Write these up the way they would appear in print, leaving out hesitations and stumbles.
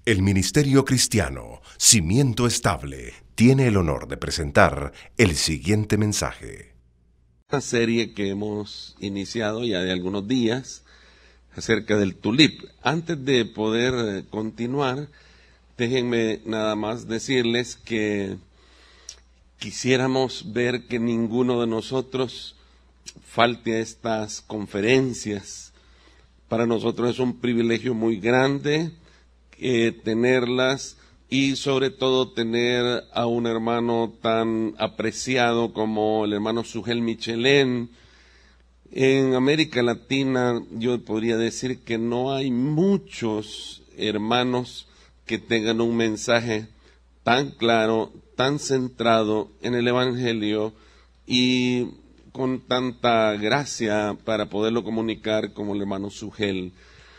El Ministerio Cristiano, Cimiento Estable, tiene el honor de presentar el siguiente mensaje. Esta serie que hemos iniciado ya de algunos días acerca del tulip. Antes de poder continuar, déjenme nada más decirles que quisiéramos ver que ninguno de nosotros falte a estas conferencias. Para nosotros es un privilegio muy grande tenerlas y sobre todo tener a un hermano tan apreciado como el hermano Sugel Michelén. En América Latina yo podría decir que no hay muchos hermanos que tengan un mensaje tan claro, tan centrado en el Evangelio y con tanta gracia para poderlo comunicar como el hermano Sugel.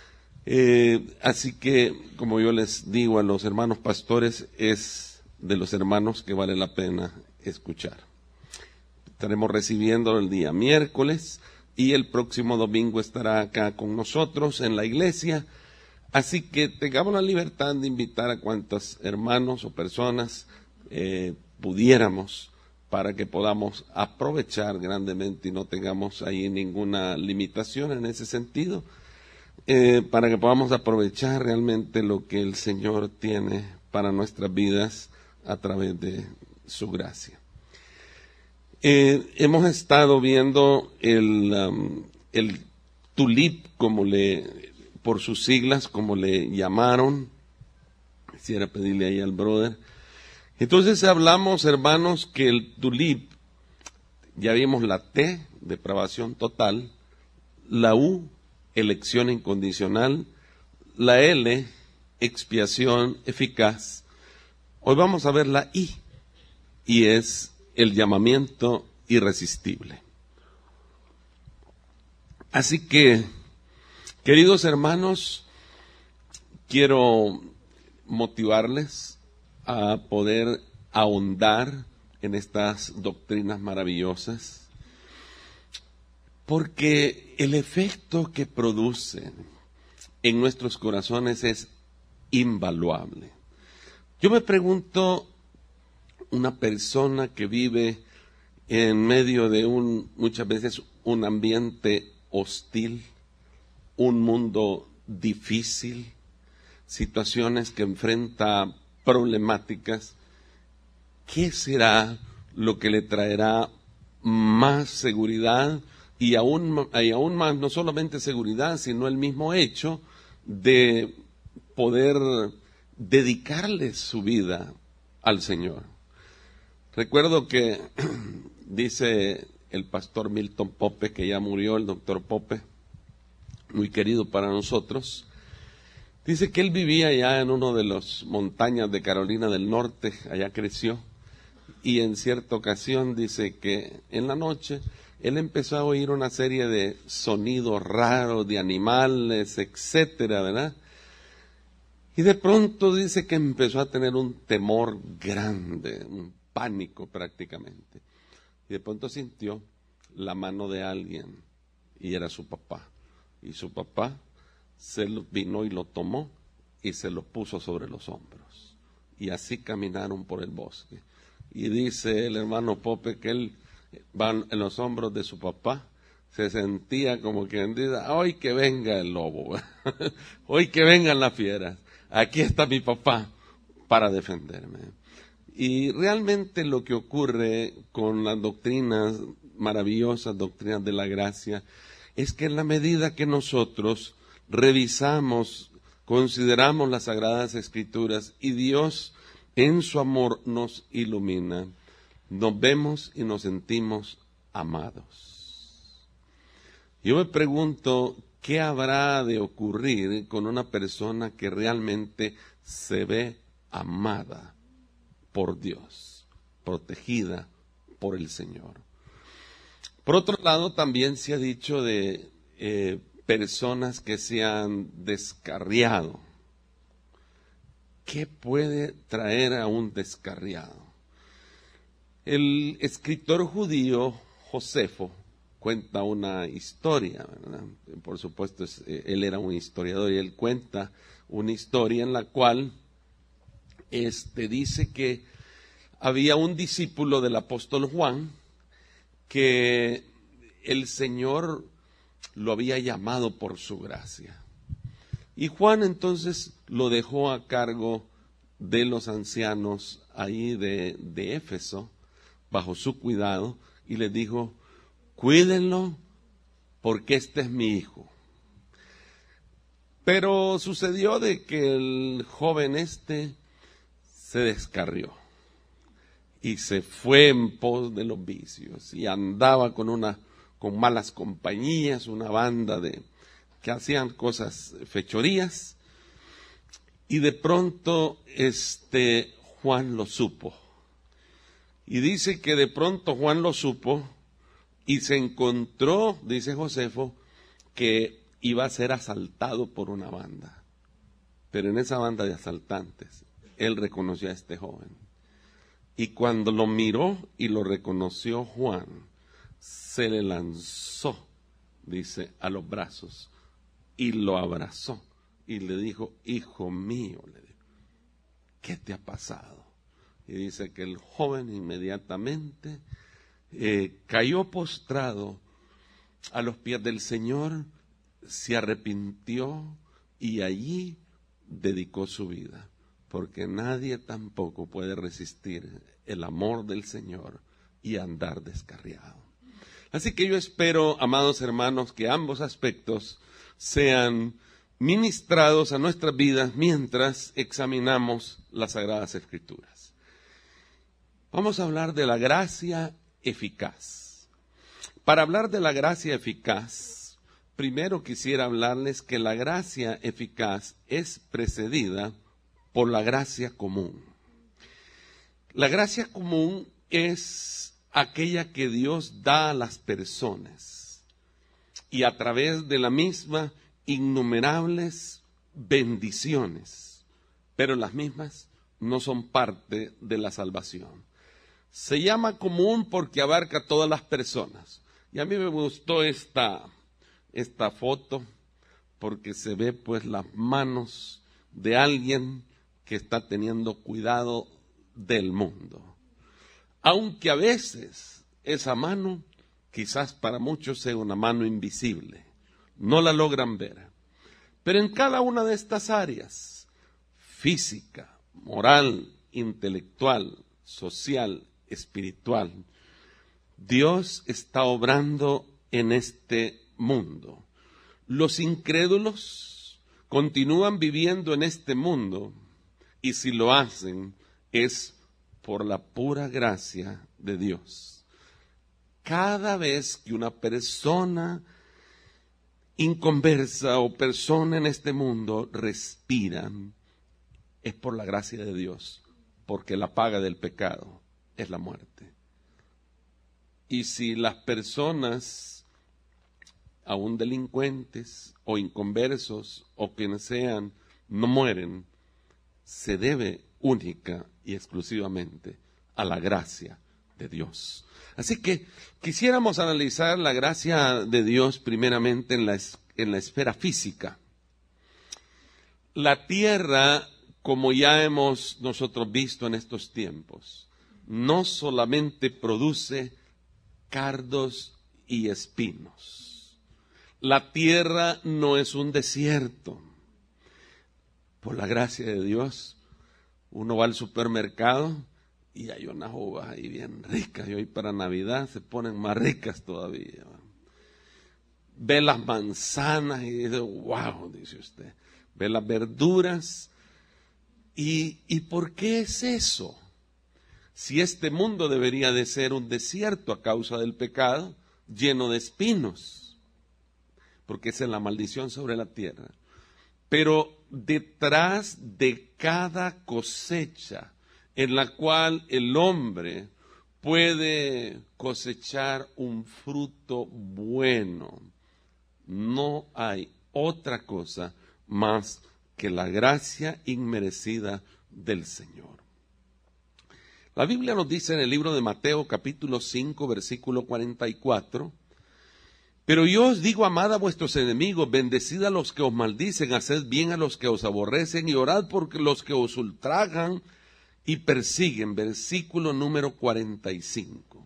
Así que, como yo les digo a los hermanos pastores, es de los hermanos que vale la pena escuchar. Estaremos recibiendo el día miércoles y el próximo domingo estará acá con nosotros en la iglesia. Así que tengamos la libertad de invitar a cuantos hermanos o personas pudiéramos para que podamos aprovechar grandemente y no tengamos ahí ninguna limitación en ese sentido. Para que podamos aprovechar realmente lo que el Señor tiene para nuestras vidas a través de su gracia. Hemos estado viendo el tulip, por sus siglas, como le llamaron. Quisiera pedirle ahí al brother. Entonces hablamos, hermanos, que el tulip, ya vimos la T, depravación total, la U, elección incondicional, la L, expiación eficaz. Hoy vamos a ver la I, y es el llamamiento irresistible. Así que, queridos hermanos, quiero motivarles a poder ahondar en estas doctrinas maravillosas, porque el efecto que producen en nuestros corazones es invaluable. Yo me pregunto, una persona que vive en medio de muchas veces un ambiente hostil, un mundo difícil, situaciones que enfrenta problemáticas, ¿qué será lo que le traerá más seguridad? Y aún más, no solamente seguridad, sino el mismo hecho de poder dedicarle su vida al Señor. Recuerdo que dice el pastor Milton Pope, que ya murió, el doctor Pope, muy querido para nosotros, dice que él vivía allá en una de las montañas de Carolina del Norte, allá creció, y en cierta ocasión dice que en la noche él empezó a oír una serie de sonidos raros, de animales, etcétera, ¿verdad? Y de pronto dice que empezó a tener un temor grande, un pánico prácticamente. Y de pronto sintió la mano de alguien, y era su papá. Y su papá vino y lo tomó y se lo puso sobre los hombros. Y así caminaron por el bosque. Y dice el hermano Pope que él va en los hombros de su papá, se sentía como quien dice, hoy que venga el lobo, hoy que vengan las fieras, aquí está mi papá para defenderme. Y realmente lo que ocurre con las doctrinas maravillosas, doctrinas de la gracia, es que en la medida que nosotros revisamos, consideramos las Sagradas Escrituras y Dios en su amor nos ilumina, nos vemos y nos sentimos amados. Yo me pregunto, ¿qué habrá de ocurrir con una persona que realmente se ve amada por Dios, protegida por el Señor? Por otro lado, también se ha dicho de personas que se han descarriado. ¿Qué puede traer a un descarriado? El escritor judío Josefo cuenta una historia, ¿verdad? Por supuesto, él era un historiador y él cuenta una historia en la cual dice que había un discípulo del apóstol Juan que el Señor lo había llamado por su gracia. Y Juan entonces lo dejó a cargo de los ancianos ahí de Éfeso, bajo su cuidado, y les dijo: cuídenlo porque este es mi hijo. Pero sucedió de que el joven se descarrió y se fue en pos de los vicios y andaba con malas compañías, una banda que hacían cosas, fechorías, y de pronto Juan lo supo. Y dice que de pronto Juan lo supo y se encontró, dice Josefo, que iba a ser asaltado por una banda. Pero en esa banda de asaltantes, él reconoció a este joven. Y cuando lo miró y lo reconoció Juan, se le lanzó, dice, a los brazos y lo abrazó y le dijo: hijo mío, le dijo, ¿qué te ha pasado? Y dice que el joven inmediatamente cayó postrado a los pies del Señor, se arrepintió y allí dedicó su vida, porque nadie tampoco puede resistir el amor del Señor y andar descarriado. Así que yo espero, amados hermanos, que ambos aspectos sean ministrados a nuestras vidas mientras examinamos las Sagradas Escrituras. Vamos a hablar de la gracia eficaz. Para hablar de la gracia eficaz, primero quisiera hablarles que la gracia eficaz es precedida por la gracia común. La gracia común es aquella que Dios da a las personas y a través de la misma innumerables bendiciones, pero las mismas no son parte de la salvación. Se llama común porque abarca a todas las personas. Y a mí me gustó esta foto porque se ve pues las manos de alguien que está teniendo cuidado del mundo. Aunque a veces esa mano quizás para muchos sea una mano invisible, no la logran ver. Pero en cada una de estas áreas, física, moral, intelectual, social, espiritual, Dios está obrando en este mundo. Los incrédulos continúan viviendo en este mundo y si lo hacen es por la pura gracia de Dios. Cada vez que una persona inconversa o persona en este mundo respira, es por la gracia de Dios, porque la paga del pecado es la muerte. Y si las personas, aún delincuentes o inconversos o quienes sean, no mueren, se debe única y exclusivamente a la gracia de Dios. Así que quisiéramos analizar la gracia de Dios primeramente en la esfera física. La tierra, como ya hemos nosotros visto en estos tiempos, no solamente produce cardos y espinos. La tierra no es un desierto. Por la gracia de Dios, uno va al supermercado y hay unas uvas ahí bien ricas, y hoy para Navidad se ponen más ricas todavía. Ve las manzanas y dice: wow, dice usted. Ve las verduras. ¿Y por qué es eso? Si este mundo debería de ser un desierto a causa del pecado, lleno de espinos, porque esa es la maldición sobre la tierra. Pero detrás de cada cosecha en la cual el hombre puede cosechar un fruto bueno, no hay otra cosa más que la gracia inmerecida del Señor. La Biblia nos dice en el libro de Mateo capítulo 5 versículo 44 Pero yo os digo, amad a vuestros enemigos, bendecid a los que os maldicen, haced bien a los que os aborrecen y orad por los que os ultrajan y persiguen. Versículo número 45.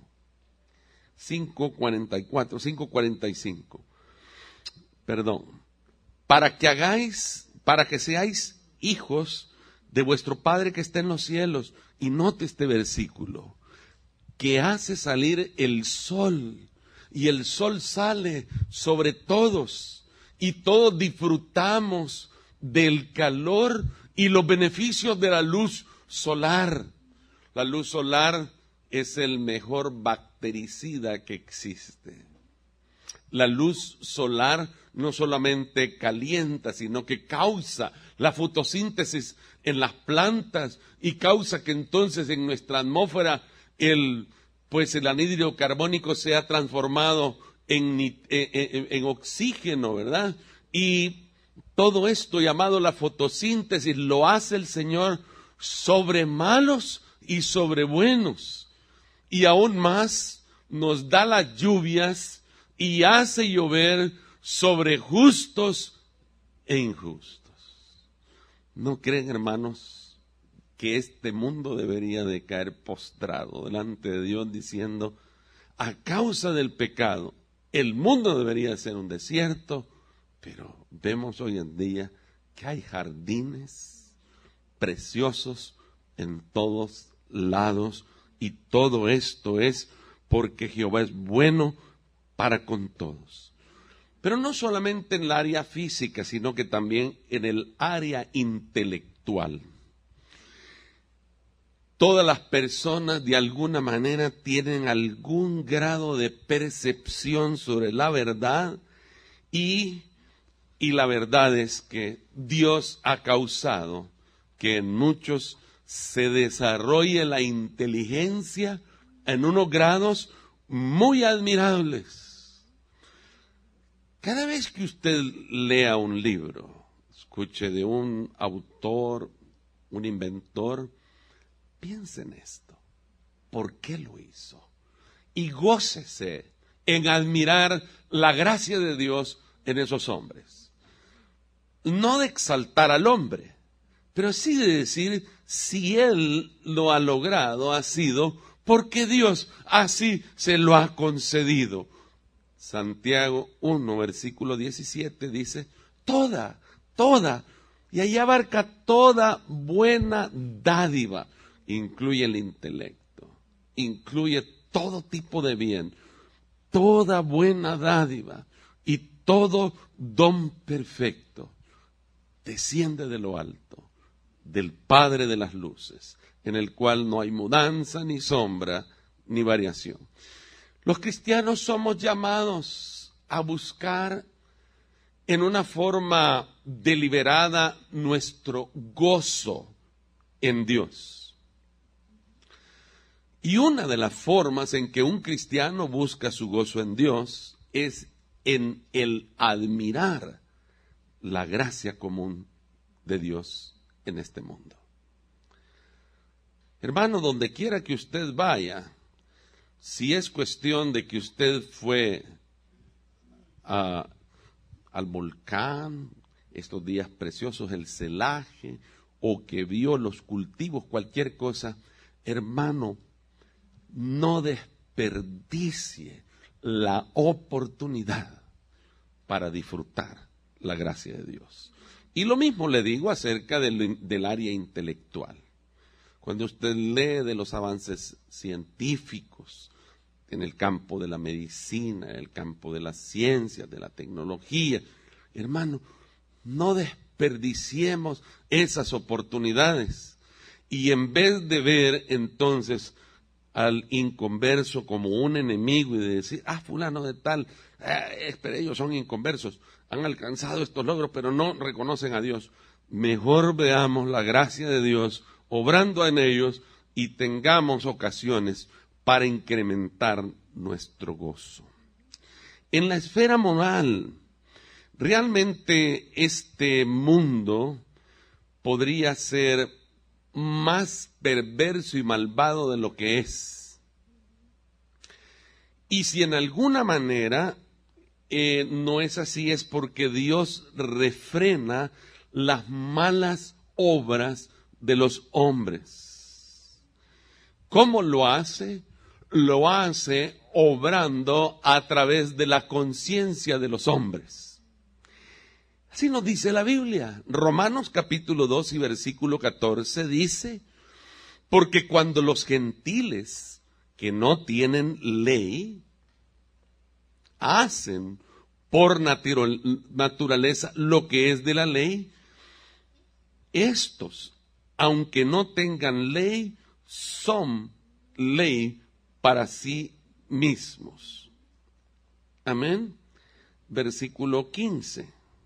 5:45. Perdón. Para que seáis hijos de vuestro Padre que está en los cielos. Y note este versículo, que hace salir el sol, y el sol sale sobre todos, y todos disfrutamos del calor y los beneficios de la luz solar. La luz solar es el mejor bactericida que existe. La luz solar no solamente calienta, sino que causa la fotosíntesis en las plantas y causa que entonces en nuestra atmósfera el anhídrido carbónico sea transformado en oxígeno, ¿verdad? Y todo esto llamado la fotosíntesis lo hace el Señor sobre malos y sobre buenos. Y aún más nos da las lluvias y hace llover sobre justos e injustos. ¿No creen, hermanos, que este mundo debería de caer postrado delante de Dios diciendo, a causa del pecado, el mundo debería ser un desierto? Pero vemos hoy en día que hay jardines preciosos en todos lados, y todo esto es porque Jehová es bueno para con todos. Pero no solamente en el área física, sino que también en el área intelectual. Todas las personas de alguna manera tienen algún grado de percepción sobre la verdad, y la verdad es que Dios ha causado que en muchos se desarrolle la inteligencia en unos grados muy admirables. Cada vez que usted lea un libro, escuche de un autor, un inventor, piense en esto. ¿Por qué lo hizo? Y gócese en admirar la gracia de Dios en esos hombres. No de exaltar al hombre, pero sí de decir, si él lo ha logrado, ha sido porque Dios así se lo ha concedido. Santiago 1, versículo 17 dice, toda, y ahí abarca toda buena dádiva, incluye el intelecto, incluye todo tipo de bien, toda buena dádiva y todo don perfecto desciende de lo alto, del Padre de las luces, en el cual no hay mudanza, ni sombra, ni variación. Los cristianos somos llamados a buscar en una forma deliberada nuestro gozo en Dios. Y una de las formas en que un cristiano busca su gozo en Dios es en el admirar la gracia común de Dios en este mundo. Hermano, donde quiera que usted vaya, si es cuestión de que usted fue al volcán, estos días preciosos, el celaje, o que vio los cultivos, cualquier cosa, hermano, no desperdicie la oportunidad para disfrutar la gracia de Dios. Y lo mismo le digo acerca del área intelectual. Cuando usted lee de los avances científicos en el campo de la medicina, en el campo de las ciencias, de la tecnología, hermano, no desperdiciemos esas oportunidades. Y en vez de ver entonces al inconverso como un enemigo y de decir, fulano de tal, pero ellos son inconversos, han alcanzado estos logros, pero no reconocen a Dios. Mejor veamos la gracia de Dios obrando en ellos y tengamos ocasiones para incrementar nuestro gozo. En la esfera moral, realmente este mundo podría ser más perverso y malvado de lo que es. Y si en alguna manera no es así, es porque Dios refrena las malas obras de los hombres. ¿Cómo lo hace? Lo hace obrando a través de la conciencia de los hombres. Así nos dice la Biblia. Romanos capítulo 2 y versículo 14 dice: porque cuando los gentiles que no tienen ley hacen por naturaleza lo que es de la ley, estos, aunque no tengan ley, son ley para sí mismos. Amén. Versículo 15.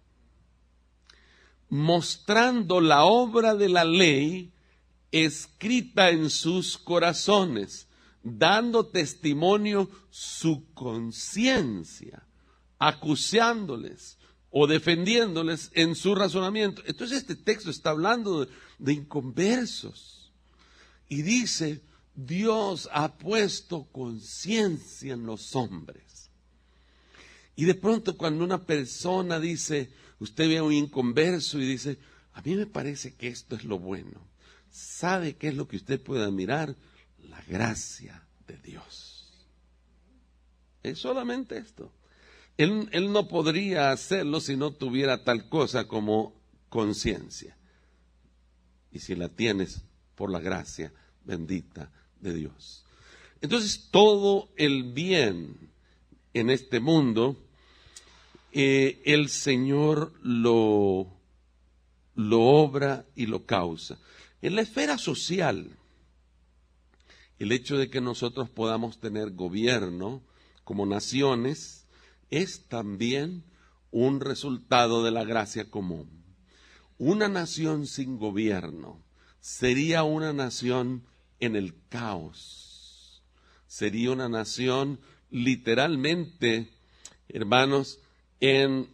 Mostrando la obra de la ley escrita en sus corazones, dando testimonio su conciencia, acusándoles o defendiéndoles en su razonamiento. Entonces este texto está hablando de inconversos y dice: Dios ha puesto conciencia en los hombres. Y de pronto cuando una persona dice, usted ve a un inconverso y dice: a mí me parece que esto es lo bueno. ¿Sabe qué es lo que usted puede admirar? La gracia de Dios. Es solamente esto. Él no podría hacerlo si no tuviera tal cosa como conciencia. Y si la tienes por la gracia bendita de Dios. Entonces todo el bien en este mundo, el Señor lo obra y lo causa. En la esfera social, el hecho de que nosotros podamos tener gobierno como naciones es también un resultado de la gracia común. Una nación sin gobierno sería una nación en el caos. Sería una nación literalmente, hermanos, en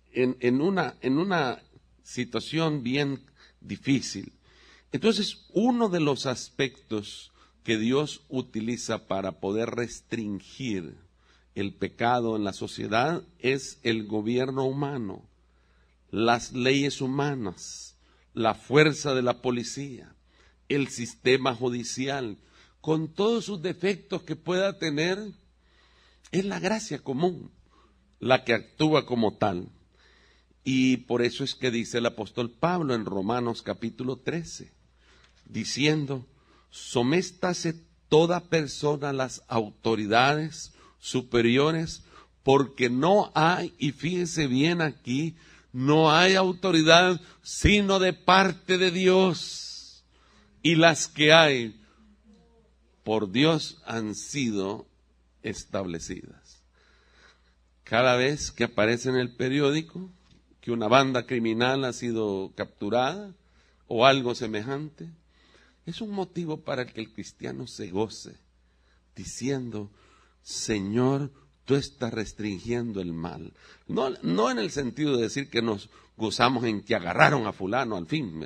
una situación bien difícil. Entonces, uno de los aspectos que Dios utiliza para poder restringir el pecado en la sociedad es el gobierno humano, las leyes humanas, la fuerza de la policía, el sistema judicial, con todos sus defectos que pueda tener. Es la gracia común la que actúa como tal. Y por eso es que dice el apóstol Pablo en Romanos capítulo 13, diciendo: soméstase toda persona a las autoridades superiores, porque no hay, y fíjense bien aquí, no hay autoridad sino de parte de Dios, y las que hay por Dios han sido establecidas. Cada vez que aparece en el periódico que una banda criminal ha sido capturada o algo semejante, es un motivo para que el cristiano se goce, diciendo: Señor, tú estás restringiendo el mal. No en el sentido de decir que nos gozamos en que agarraron a fulano al fin,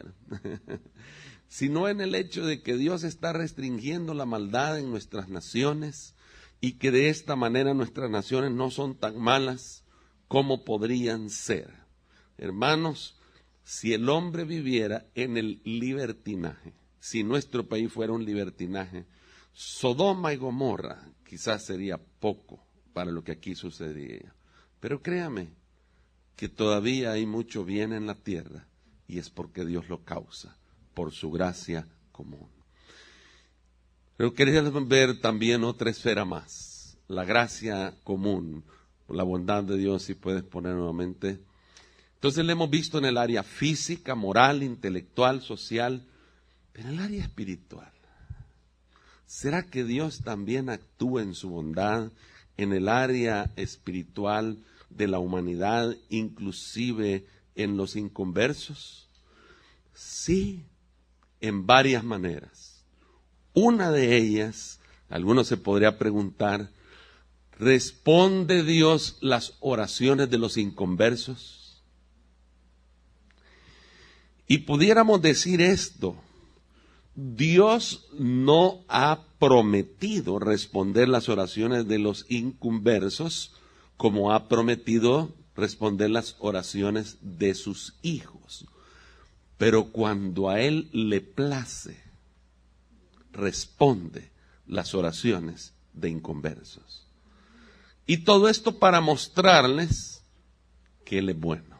sino en el hecho de que Dios está restringiendo la maldad en nuestras naciones y que de esta manera nuestras naciones no son tan malas como podrían ser. Hermanos, si el hombre viviera en el libertinaje, si nuestro país fuera un libertinaje, Sodoma y Gomorra quizás sería poco para lo que aquí sucedía. Pero créame que todavía hay mucho bien en la tierra y es porque Dios lo causa, por su gracia común. Pero quería ver también otra esfera más, la gracia común, la bondad de Dios, si puedes poner nuevamente. Entonces le hemos visto en el área física, moral, intelectual, social, pero en el área espiritual. ¿Será que Dios también actúa en su bondad en el área espiritual de la humanidad, inclusive en los inconversos? Sí, en varias maneras. Una de ellas, algunos se podría preguntar, ¿responde Dios las oraciones de los inconversos? Y pudiéramos decir esto: Dios no ha prometido responder las oraciones de los inconversos como ha prometido responder las oraciones de sus hijos. Pero cuando a Él le place, responde las oraciones de inconversos. Y todo esto para mostrarles que Él es bueno.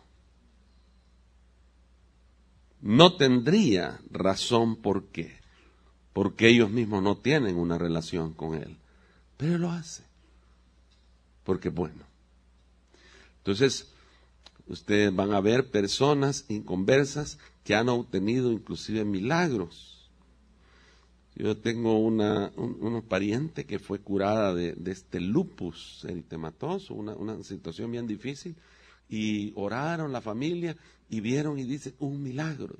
No tendría razón por qué, porque ellos mismos no tienen una relación con Él, pero Él lo hace, porque es bueno. Entonces, ustedes van a ver personas inconversas que han obtenido inclusive milagros. Yo tengo una pariente que fue curada de este lupus eritematoso, una situación bien difícil, y oraron la familia y vieron y dicen, un milagro.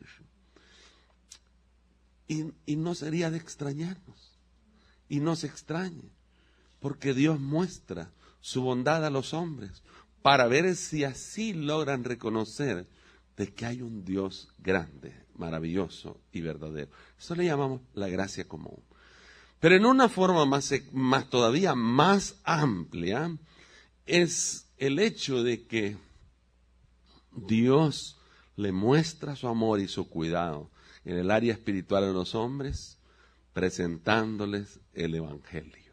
Y no sería de extrañarnos, y no se extrañe, porque Dios muestra su bondad a los hombres para ver si así logran reconocer de que hay un Dios grande, maravilloso y verdadero. Eso le llamamos la gracia común. Pero en una forma más todavía más amplia es el hecho de que Dios le muestra su amor y su cuidado en el área espiritual a los hombres, presentándoles el Evangelio.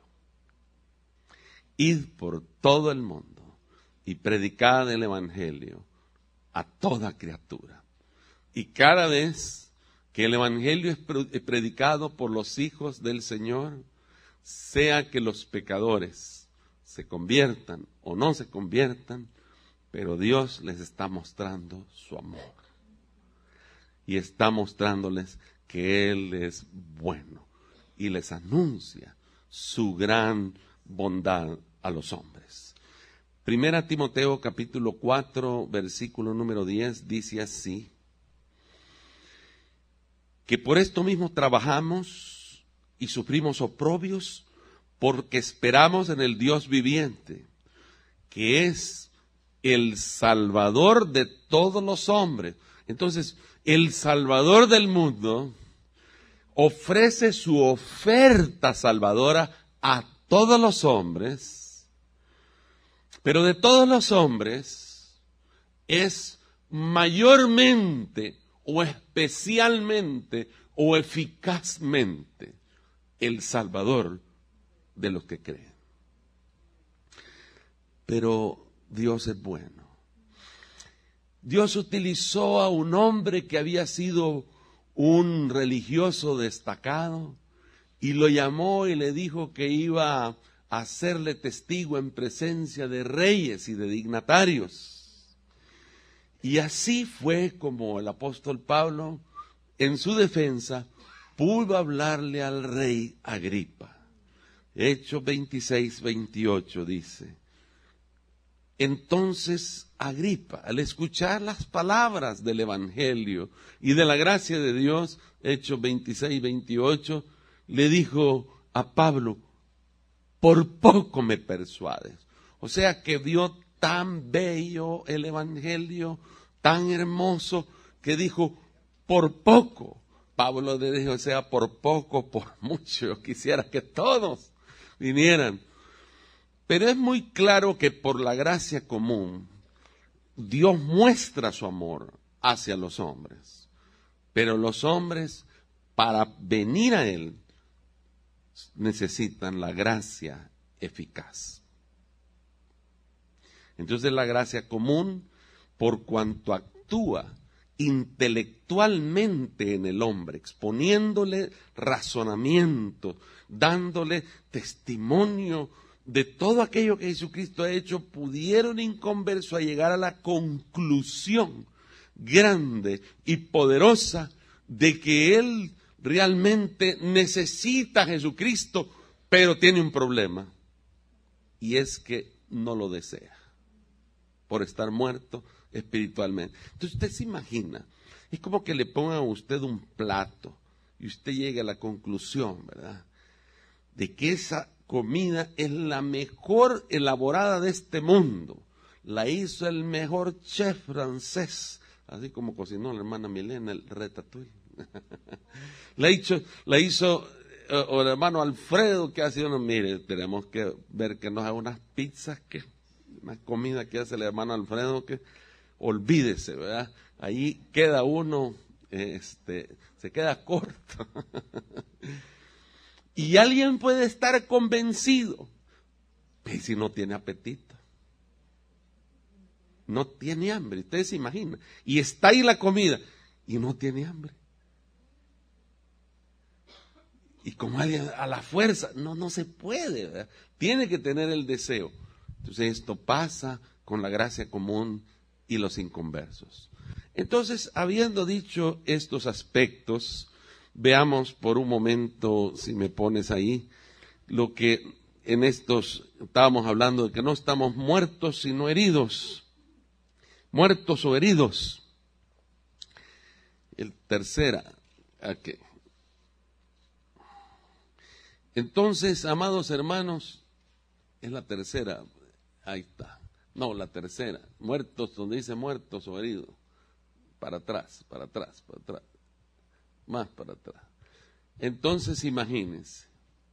Id por todo el mundo y predicad el Evangelio a toda criatura. Y cada vez que el Evangelio es predicado por los hijos del Señor, sea que los pecadores se conviertan o no se conviertan, pero Dios les está mostrando su amor. Y está mostrándoles que Él es bueno. Y les anuncia su gran bondad a los hombres. Primera Timoteo capítulo 4, versículo número 10, dice así: que por esto mismo trabajamos y sufrimos oprobios, porque esperamos en el Dios viviente, que es el Salvador de todos los hombres. Entonces, el Salvador del mundo ofrece su oferta salvadora a todos los hombres, pero de todos los hombres es mayormente o especialmente o eficazmente el Salvador de los que creen. Pero Dios es bueno. Dios utilizó a un hombre que había sido un religioso destacado y lo llamó y le dijo que iba a hacerle testigo en presencia de reyes y de dignatarios. Y así fue como el apóstol Pablo, en su defensa, pudo hablarle al rey Agripa. Hechos 26, 28 dice: entonces Agripa, al escuchar las palabras del Evangelio y de la gracia de Dios, Hechos 26, 28, le dijo a Pablo: por poco me persuades. O sea que vio tan bello el Evangelio, tan hermoso, que dijo, por poco. Pablo le dijo, o sea, por poco, por mucho. Yo quisiera que todos vinieran. Pero es muy claro que por la gracia común, Dios muestra su amor hacia los hombres. Pero los hombres, para venir a Él, necesitan la gracia eficaz. Entonces la gracia común, por cuanto actúa intelectualmente en el hombre, exponiéndole razonamiento, dándole testimonio de todo aquello que Jesucristo ha hecho, pudieron inconversos a llegar a la conclusión grande y poderosa de que Él realmente necesita a Jesucristo, pero tiene un problema, y es que no lo desea, por estar muerto espiritualmente. Entonces usted se imagina, es como que le pongan a usted un plato, y usted llega a la conclusión, ¿verdad?, de que esa comida es la mejor elaborada de este mundo, la hizo el mejor chef francés, así como cocinó la hermana Milena el ratatouille. La hizo el hermano Alfredo, que ha sido, mire, tenemos que ver que nos haga unas pizzas que una comida que hace el hermano Alfredo que olvídese, ¿verdad? Ahí queda uno, se queda corto. Y alguien puede estar convencido, pero si no tiene apetito, no tiene hambre, ustedes se imaginan, y está ahí la comida, y no tiene hambre. Y como alguien a la fuerza, no se puede, ¿verdad? Tiene que tener el deseo. Entonces esto pasa con la gracia común y los inconversos. Entonces, habiendo dicho estos aspectos, veamos por un momento, si me pones ahí, lo que en estos estábamos hablando de que no estamos muertos sino heridos. Muertos o heridos. El tercera, ¿qué? Entonces, amados hermanos, es la tercera, ahí está, no, la tercera, muertos, donde dice muertos o heridos, para atrás, más para atrás. Entonces, imagínense,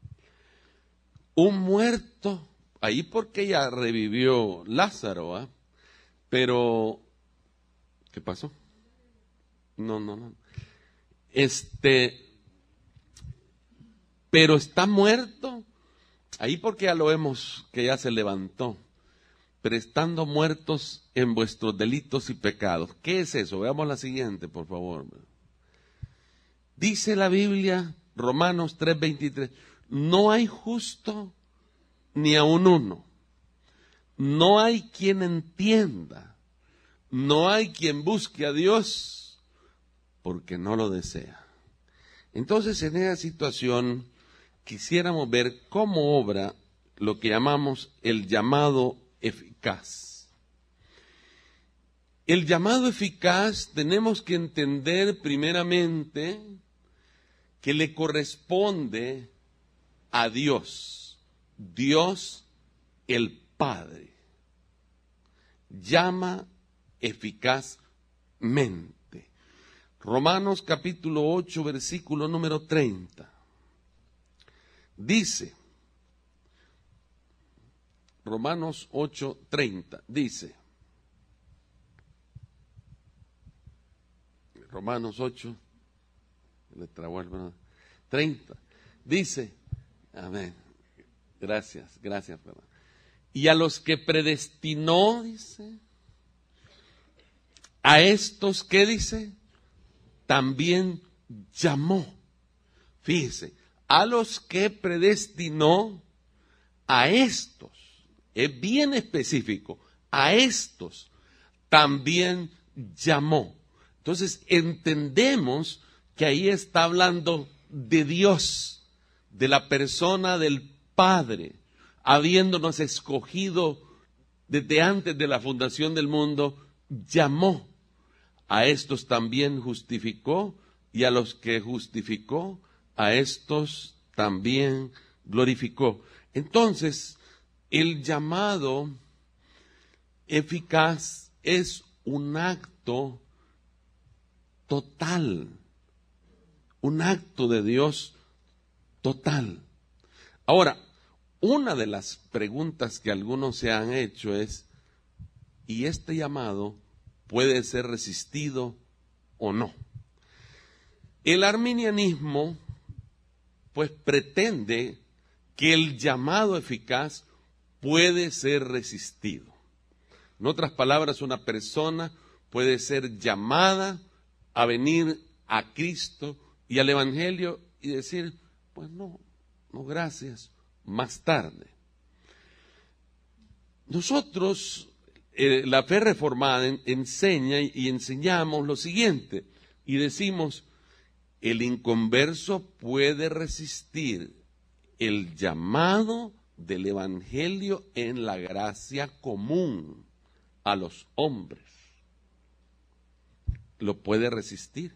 un muerto, ahí porque ya revivió Lázaro, ¿eh? Pero, ¿qué pasó? No. Pero está muerto, ahí porque ya lo vemos que ya se levantó, pero estando muertos en vuestros delitos y pecados. ¿Qué es eso? Veamos la siguiente, por favor. Dice la Biblia, Romanos 3:23, no hay justo ni aun uno, no hay quien entienda, no hay quien busque a Dios, porque no lo desea. Entonces, en esa situación, quisiéramos ver cómo obra lo que llamamos el llamado eficaz. El llamado eficaz tenemos que entender primeramente que le corresponde a Dios, Dios el Padre. Llama eficazmente. Romanos capítulo 8, versículo número 30. Dice, Romanos 8:30, dice, Romanos 8, le trabó el 30, dice, amén, gracias, hermano. Y a los que predestinó, dice, a estos, ¿qué dice? También llamó. Fíjese, a los que predestinó, a estos, es bien específico, a estos también llamó. Entonces entendemos que ahí está hablando de Dios, de la persona del Padre, habiéndonos escogido desde antes de la fundación del mundo, llamó. A estos también justificó, y a los que justificó, a estos también glorificó. Entonces, el llamado eficaz es un acto total, un acto de Dios total. Ahora, una de las preguntas que algunos se han hecho es, ¿y este llamado puede ser resistido o no? El arminianismo pues pretende que el llamado eficaz puede ser resistido. En otras palabras, una persona puede ser llamada a venir a Cristo y al Evangelio y decir, pues no, gracias, más tarde. Nosotros, la fe reformada enseña y enseñamos lo siguiente, y decimos, el inconverso puede resistir el llamado del Evangelio en la gracia común a los hombres. Lo puede resistir.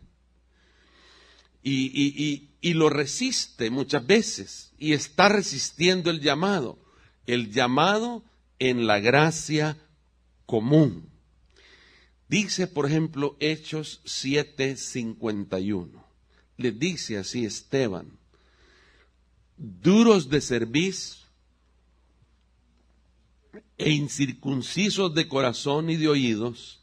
Y lo resiste muchas veces. Y está resistiendo el llamado en la gracia común. Dice, por ejemplo, Hechos 7:51. Le dice así Esteban, duros de cerviz, e incircuncisos de corazón y de oídos,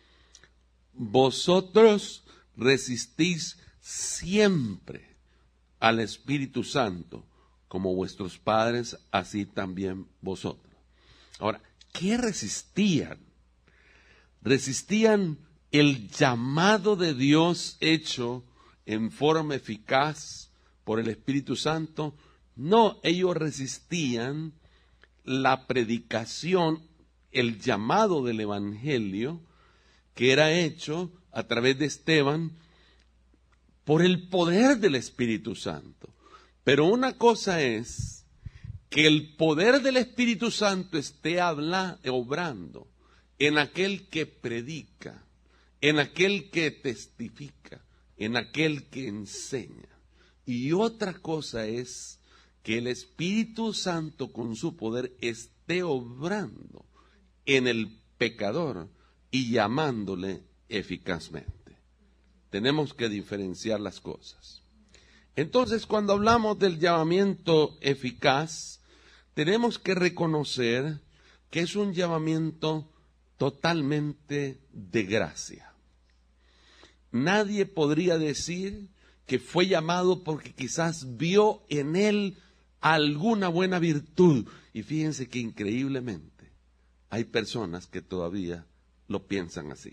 vosotros resistís siempre al Espíritu Santo, como vuestros padres, así también vosotros. Ahora, ¿qué resistían? Resistían el llamado de Dios hecho en forma eficaz por el Espíritu Santo. No, ellos resistían la predicación, el llamado del Evangelio que era hecho a través de Esteban por el poder del Espíritu Santo. Pero una cosa es que el poder del Espíritu Santo esté obrando en aquel que predica, en aquel que testifica, en aquel que enseña. Y otra cosa es que el Espíritu Santo con su poder esté obrando en el pecador y llamándole eficazmente. Tenemos que diferenciar las cosas. Entonces, cuando hablamos del llamamiento eficaz, tenemos que reconocer que es un llamamiento totalmente de gracia. Nadie podría decir que fue llamado porque quizás vio en él alguna buena virtud. Y fíjense que increíblemente hay personas que todavía lo piensan así.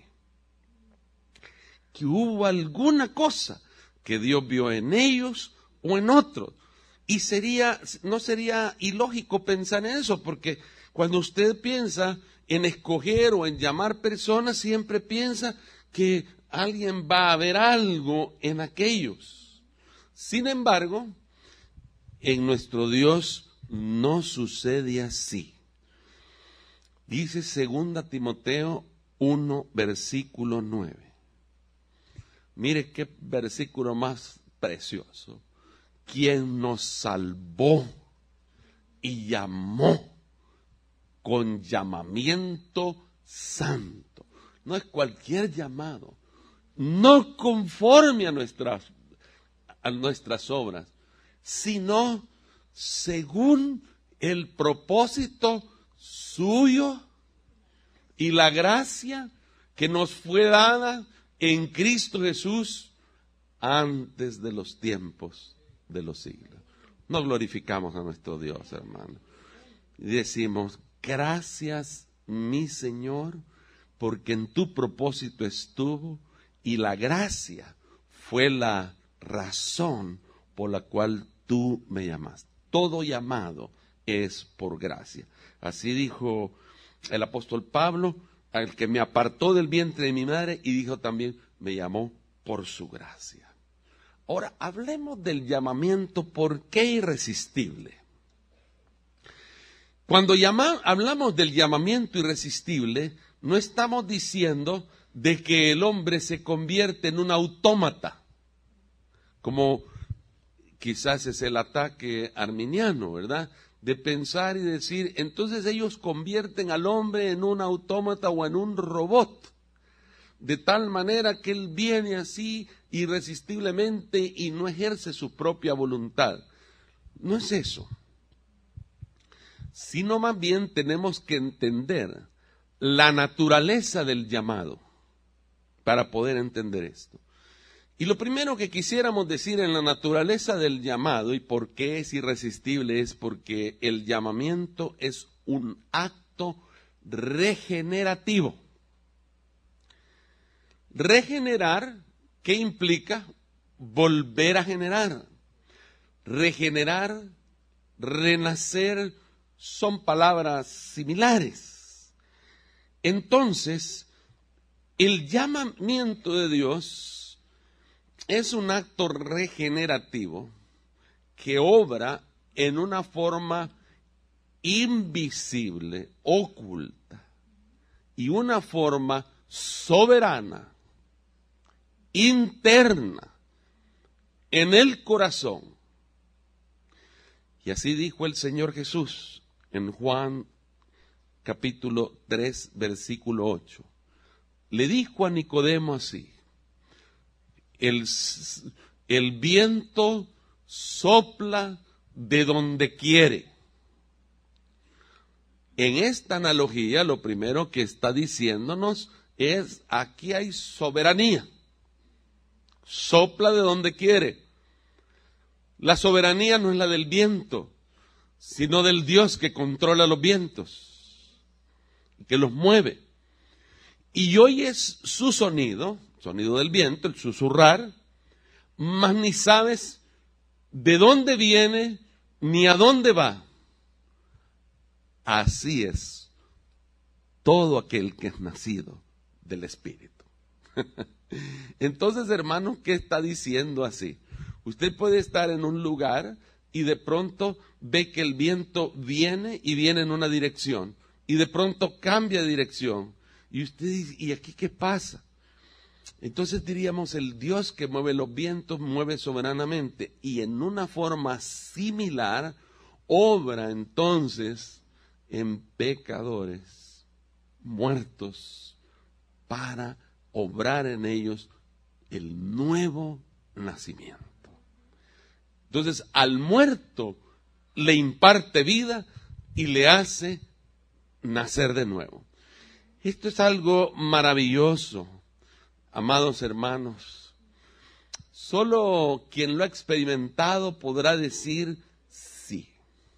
Que hubo alguna cosa que Dios vio en ellos o en otros. Y no sería ilógico pensar en eso, porque cuando usted piensa en escoger o en llamar personas, siempre piensa que alguien va a ver algo en aquellos. Sin embargo, en nuestro Dios no sucede así. Dice 2 Timoteo 1, versículo 9. Mire qué versículo más precioso. Quien nos salvó y llamó con llamamiento santo. No es cualquier llamado. No conforme a nuestras obras, sino según el propósito suyo y la gracia que nos fue dada en Cristo Jesús antes de los tiempos de los siglos. No glorificamos a nuestro Dios, hermano. Y decimos, gracias, mi Señor, porque en tu propósito estuvo y la gracia fue la razón por la cual tú me llamaste. Todo llamado es por gracia. Así dijo el apóstol Pablo, al que me apartó del vientre de mi madre, y dijo también, me llamó por su gracia. Ahora, hablemos del llamamiento, ¿por qué irresistible? Cuando hablamos del llamamiento irresistible, no estamos diciendo de que el hombre se convierte en un autómata, como quizás es el ataque arminiano, ¿verdad? De pensar y decir, entonces ellos convierten al hombre en un autómata o en un robot, de tal manera que él viene así irresistiblemente y no ejerce su propia voluntad. No es eso, sino más bien tenemos que entender la naturaleza del llamado para poder entender esto. Y lo primero que quisiéramos decir en la naturaleza del llamado y por qué es irresistible es porque el llamamiento es un acto regenerativo. Regenerar, ¿qué implica? Volver a generar. Regenerar, renacer, son palabras similares. Entonces, el llamamiento de Dios es un acto regenerativo que obra en una forma invisible, oculta, y una forma soberana, interna, en el corazón. Y así dijo el Señor Jesús en Juan capítulo 3, versículo 8. Le dijo a Nicodemo así, el viento sopla de donde quiere. En esta analogía, lo primero que está diciéndonos es, aquí hay soberanía. Sopla de donde quiere. La soberanía no es la del viento, sino del Dios que controla los vientos, que los mueve. Y oyes su sonido del viento, el susurrar, mas ni sabes de dónde viene ni a dónde va. Así es todo aquel que es nacido del Espíritu. Entonces, hermanos, ¿qué está diciendo así? Usted puede estar en un lugar y de pronto ve que el viento viene y viene en una dirección y de pronto cambia de dirección y usted dice, ¿y aquí qué pasa? Entonces diríamos, el Dios que mueve los vientos mueve soberanamente y en una forma similar obra entonces en pecadores muertos para obrar en ellos el nuevo nacimiento. Entonces, al muerto le imparte vida y le hace nacer de nuevo. Esto es algo maravilloso, amados hermanos. Solo quien lo ha experimentado podrá decir, sí,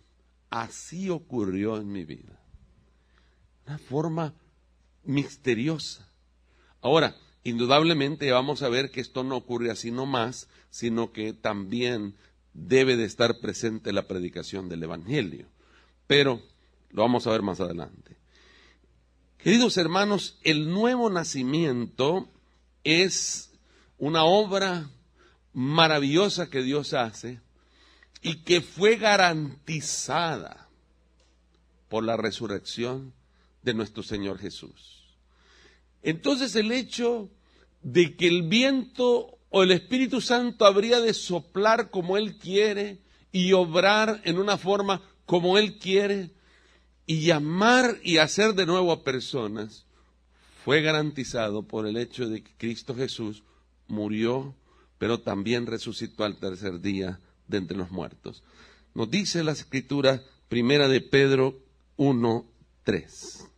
así ocurrió en mi vida. Una forma misteriosa. Ahora, indudablemente vamos a ver que esto no ocurre así nomás, sino que también debe de estar presente la predicación del Evangelio. Pero lo vamos a ver más adelante. Queridos hermanos, el nuevo nacimiento es una obra maravillosa que Dios hace y que fue garantizada por la resurrección de nuestro Señor Jesús. Entonces el hecho de que el viento o el Espíritu Santo habría de soplar como Él quiere y obrar en una forma como Él quiere y llamar y hacer de nuevo a personas, fue garantizado por el hecho de que Cristo Jesús murió, pero también resucitó al tercer día de entre los muertos. Nos dice la Escritura, primera de Pedro 1:3.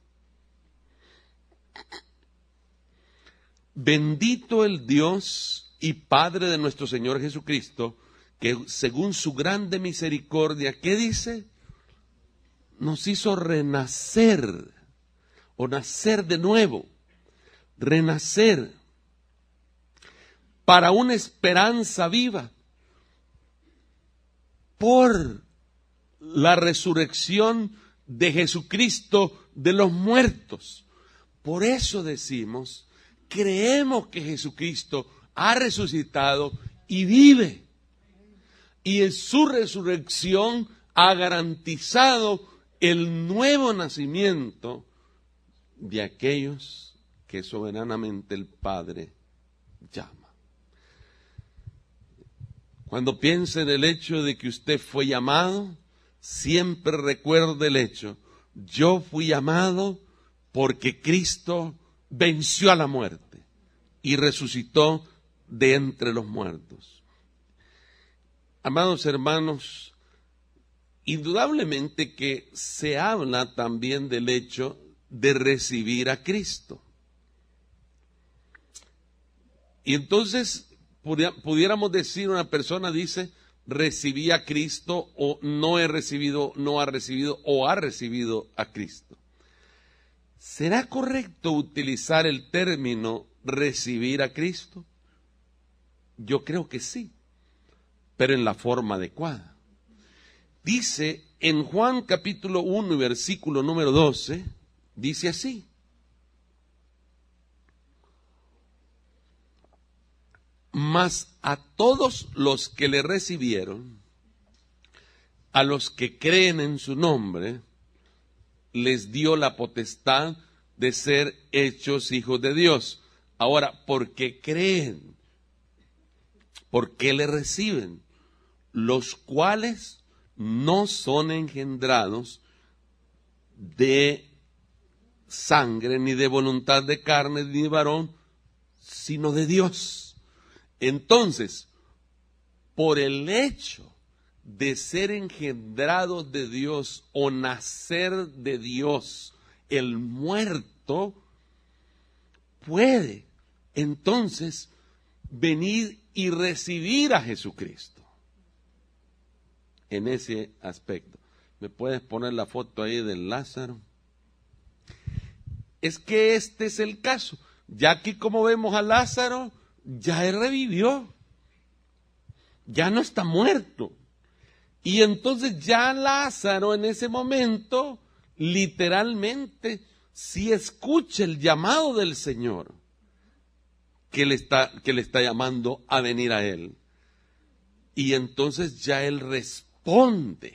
Bendito el Dios y Padre de nuestro Señor Jesucristo, que según su grande misericordia, ¿qué dice? Nos hizo renacer o nacer de nuevo, renacer para una esperanza viva por la resurrección de Jesucristo de los muertos. Por eso decimos, creemos que Jesucristo ha resucitado y vive. Y en su resurrección ha garantizado el nuevo nacimiento de aquellos que soberanamente el Padre llama. Cuando piense en el hecho de que usted fue llamado, siempre recuerde el hecho, yo fui llamado porque Cristo venció a la muerte y resucitó de entre los muertos. Amados hermanos, indudablemente que se habla también del hecho de recibir a Cristo. Y entonces pudiéramos decir, una persona dice, recibí a Cristo o no he recibido, no ha recibido o ha recibido a Cristo. ¿Será correcto utilizar el término recibir a Cristo? Yo creo que sí, pero en la forma adecuada. Dice en Juan capítulo 1 y versículo número 12, dice así: mas a todos los que le recibieron, a los que creen en su nombre, les dio la potestad de ser hechos hijos de Dios. Ahora, ¿por qué creen? ¿Por qué le reciben? Los cuales no son engendrados de sangre, ni de voluntad de carne, ni de varón, sino de Dios. Entonces, por el hecho de ser engendrado de Dios o nacer de Dios, el muerto puede entonces venir y recibir a Jesucristo. En ese aspecto. ¿Me puedes poner la foto ahí de Lázaro? Es que este es el caso. Ya aquí como vemos a Lázaro, ya él revivió. Ya no está muerto. Y entonces ya Lázaro en ese momento, literalmente, sí escucha el llamado del Señor, que le está llamando a venir a él. Y entonces ya él responde.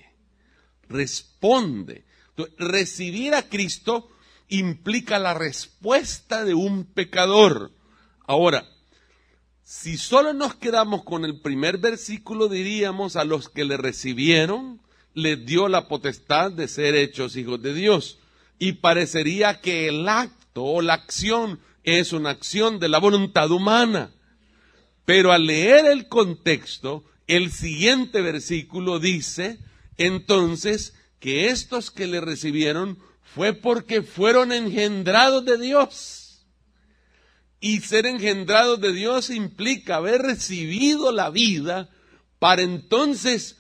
Entonces, recibir a Cristo implica la respuesta de un pecador. Ahora, si solo nos quedamos con el primer versículo, diríamos: a los que le recibieron, les dio la potestad de ser hechos hijos de Dios. Y parecería que el acto o la acción es una acción de la voluntad humana. Pero al leer el contexto, el siguiente versículo dice, entonces, que estos que le recibieron fue porque fueron engendrados de Dios. Y ser engendrados de Dios implica haber recibido la vida para entonces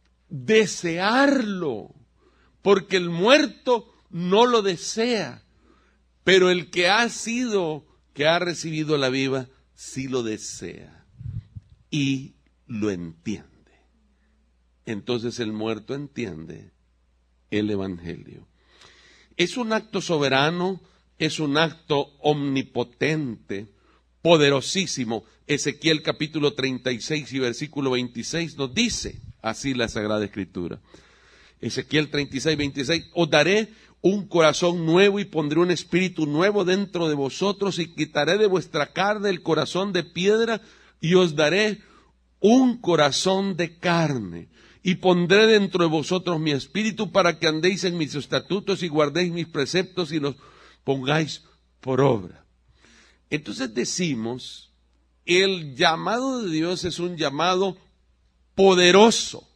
desearlo. Porque el muerto no lo desea, pero el que ha recibido la vida, sí lo desea y lo entiende. Entonces el muerto entiende el Evangelio. Es un acto soberano, es un acto omnipotente, poderosísimo. Ezequiel capítulo 36 y versículo 26 nos dice así la Sagrada Escritura. Ezequiel 36, 26, os daré un corazón nuevo y pondré un espíritu nuevo dentro de vosotros y quitaré de vuestra carne el corazón de piedra y os daré un corazón de carne. Y pondré dentro de vosotros mi espíritu para que andéis en mis estatutos y guardéis mis preceptos y los pongáis por obra. Entonces decimos, el llamado de Dios es un llamado poderoso,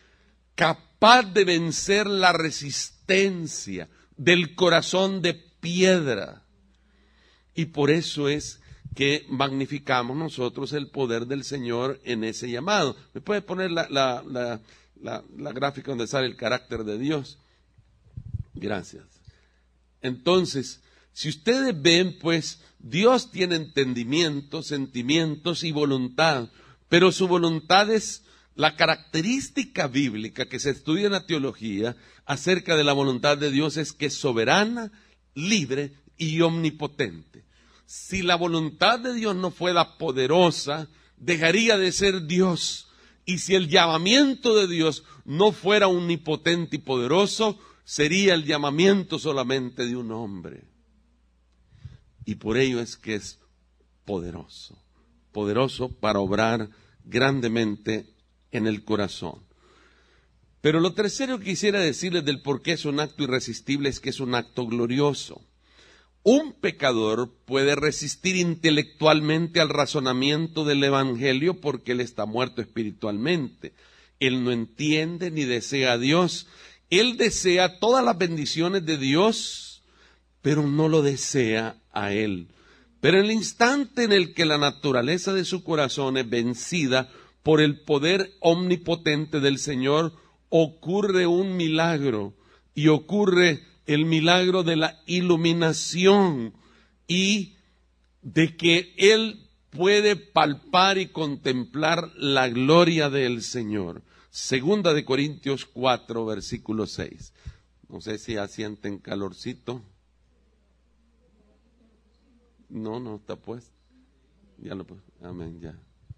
capaz de vencer la resistencia del corazón de piedra. Y por eso es que magnificamos nosotros el poder del Señor en ese llamado. ¿Me puede poner la gráfica donde sale el carácter de Dios? Gracias. Entonces, si ustedes ven, pues, Dios tiene entendimiento, sentimientos y voluntad, pero su voluntad es la característica bíblica que se estudia en la teología acerca de la voluntad de Dios, es que es soberana, libre y omnipotente. Si la voluntad de Dios no fuera poderosa, dejaría de ser Dios. Y si el llamamiento de Dios no fuera omnipotente y poderoso, sería el llamamiento solamente de un hombre. Y por ello es que es poderoso, poderoso para obrar grandemente en el corazón. Pero lo tercero que quisiera decirles del por qué es un acto irresistible es que es un acto glorioso. Un pecador puede resistir intelectualmente al razonamiento del Evangelio porque él está muerto espiritualmente. Él no entiende ni desea a Dios. Él desea todas las bendiciones de Dios, pero no lo desea a él. Pero en el instante en el que la naturaleza de su corazón es vencida por el poder omnipotente del Señor, ocurre un milagro, y ocurre el milagro de la iluminación y de que él puede palpar y contemplar la gloria del Señor. Segunda de Corintios 4, versículo 6. No sé si ya sienten calorcito. No está puesto. Ya lo puse. Amén, ya.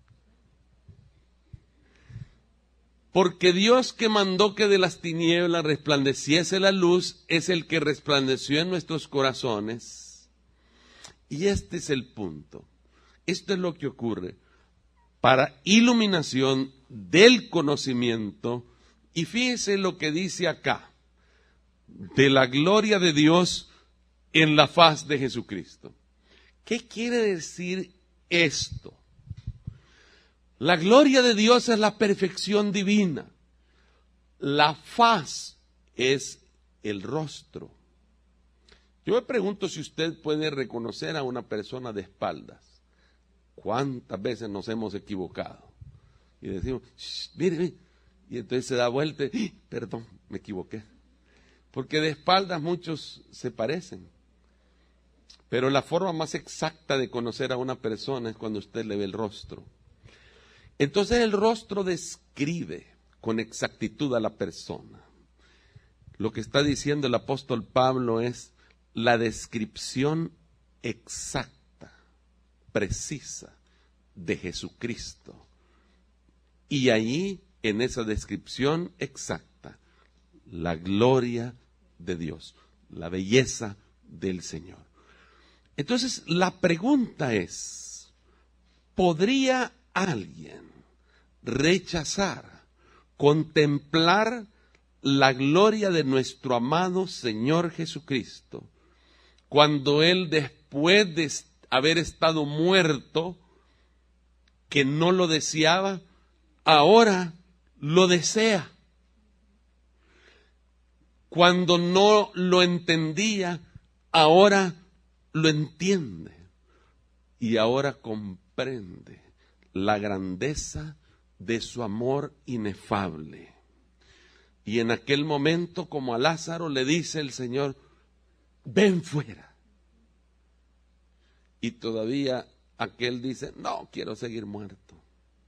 Porque Dios, que mandó que de las tinieblas resplandeciese la luz, es el que resplandeció en nuestros corazones. Y este es el punto. Esto es lo que ocurre para iluminación del conocimiento. Y fíjese lo que dice acá, de la gloria de Dios en la faz de Jesucristo. ¿Qué quiere decir esto? La gloria de Dios es la perfección divina. La faz es el rostro. Yo me pregunto si usted puede reconocer a una persona de espaldas. ¿Cuántas veces nos hemos equivocado? Y decimos, mire, mire. Y entonces se da vuelta, perdón, me equivoqué. Porque de espaldas muchos se parecen. Pero la forma más exacta de conocer a una persona es cuando usted le ve el rostro. Entonces el rostro describe con exactitud a la persona. Lo que está diciendo el apóstol Pablo es la descripción exacta, precisa de Jesucristo. Y allí, en esa descripción exacta, la gloria de Dios, la belleza del Señor. Entonces, la pregunta es, ¿podría alguien rechazar, contemplar la gloria de nuestro amado Señor Jesucristo, cuando Él, después de haber estado muerto, que no lo deseaba, ahora lo desea? Cuando no lo entendía, ahora lo entiende. Y ahora comprende la grandeza de su amor inefable. Y en aquel momento, como a Lázaro, le dice el Señor, ven fuera. Y todavía aquel dice, no, quiero seguir muerto.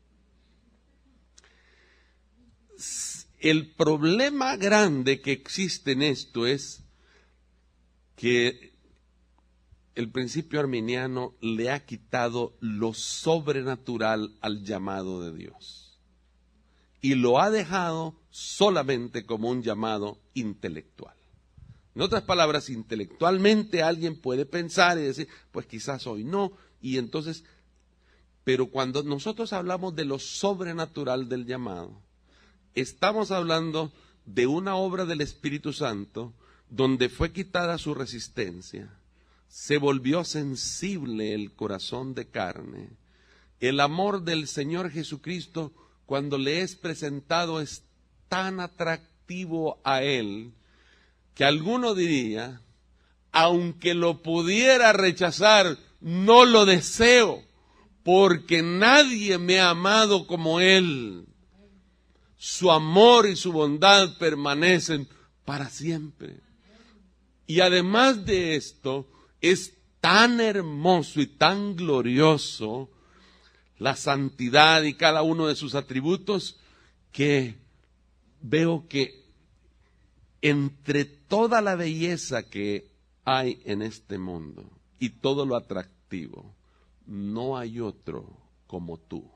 El problema grande que existe en esto es que el principio arminiano le ha quitado lo sobrenatural al llamado de Dios y lo ha dejado solamente como un llamado intelectual. En otras palabras, intelectualmente alguien puede pensar y decir, pues quizás hoy no, y entonces, pero cuando nosotros hablamos de lo sobrenatural del llamado, estamos hablando de una obra del Espíritu Santo donde fue quitada su resistencia, se volvió sensible el corazón de carne. El amor del Señor Jesucristo, cuando le es presentado, es tan atractivo a Él, que alguno diría, aunque lo pudiera rechazar, no lo deseo, porque nadie me ha amado como Él. Su amor y su bondad permanecen para siempre. Y además de esto, es tan hermoso y tan glorioso la santidad y cada uno de sus atributos, que veo que entre toda la belleza que hay en este mundo y todo lo atractivo, no hay otro como tú.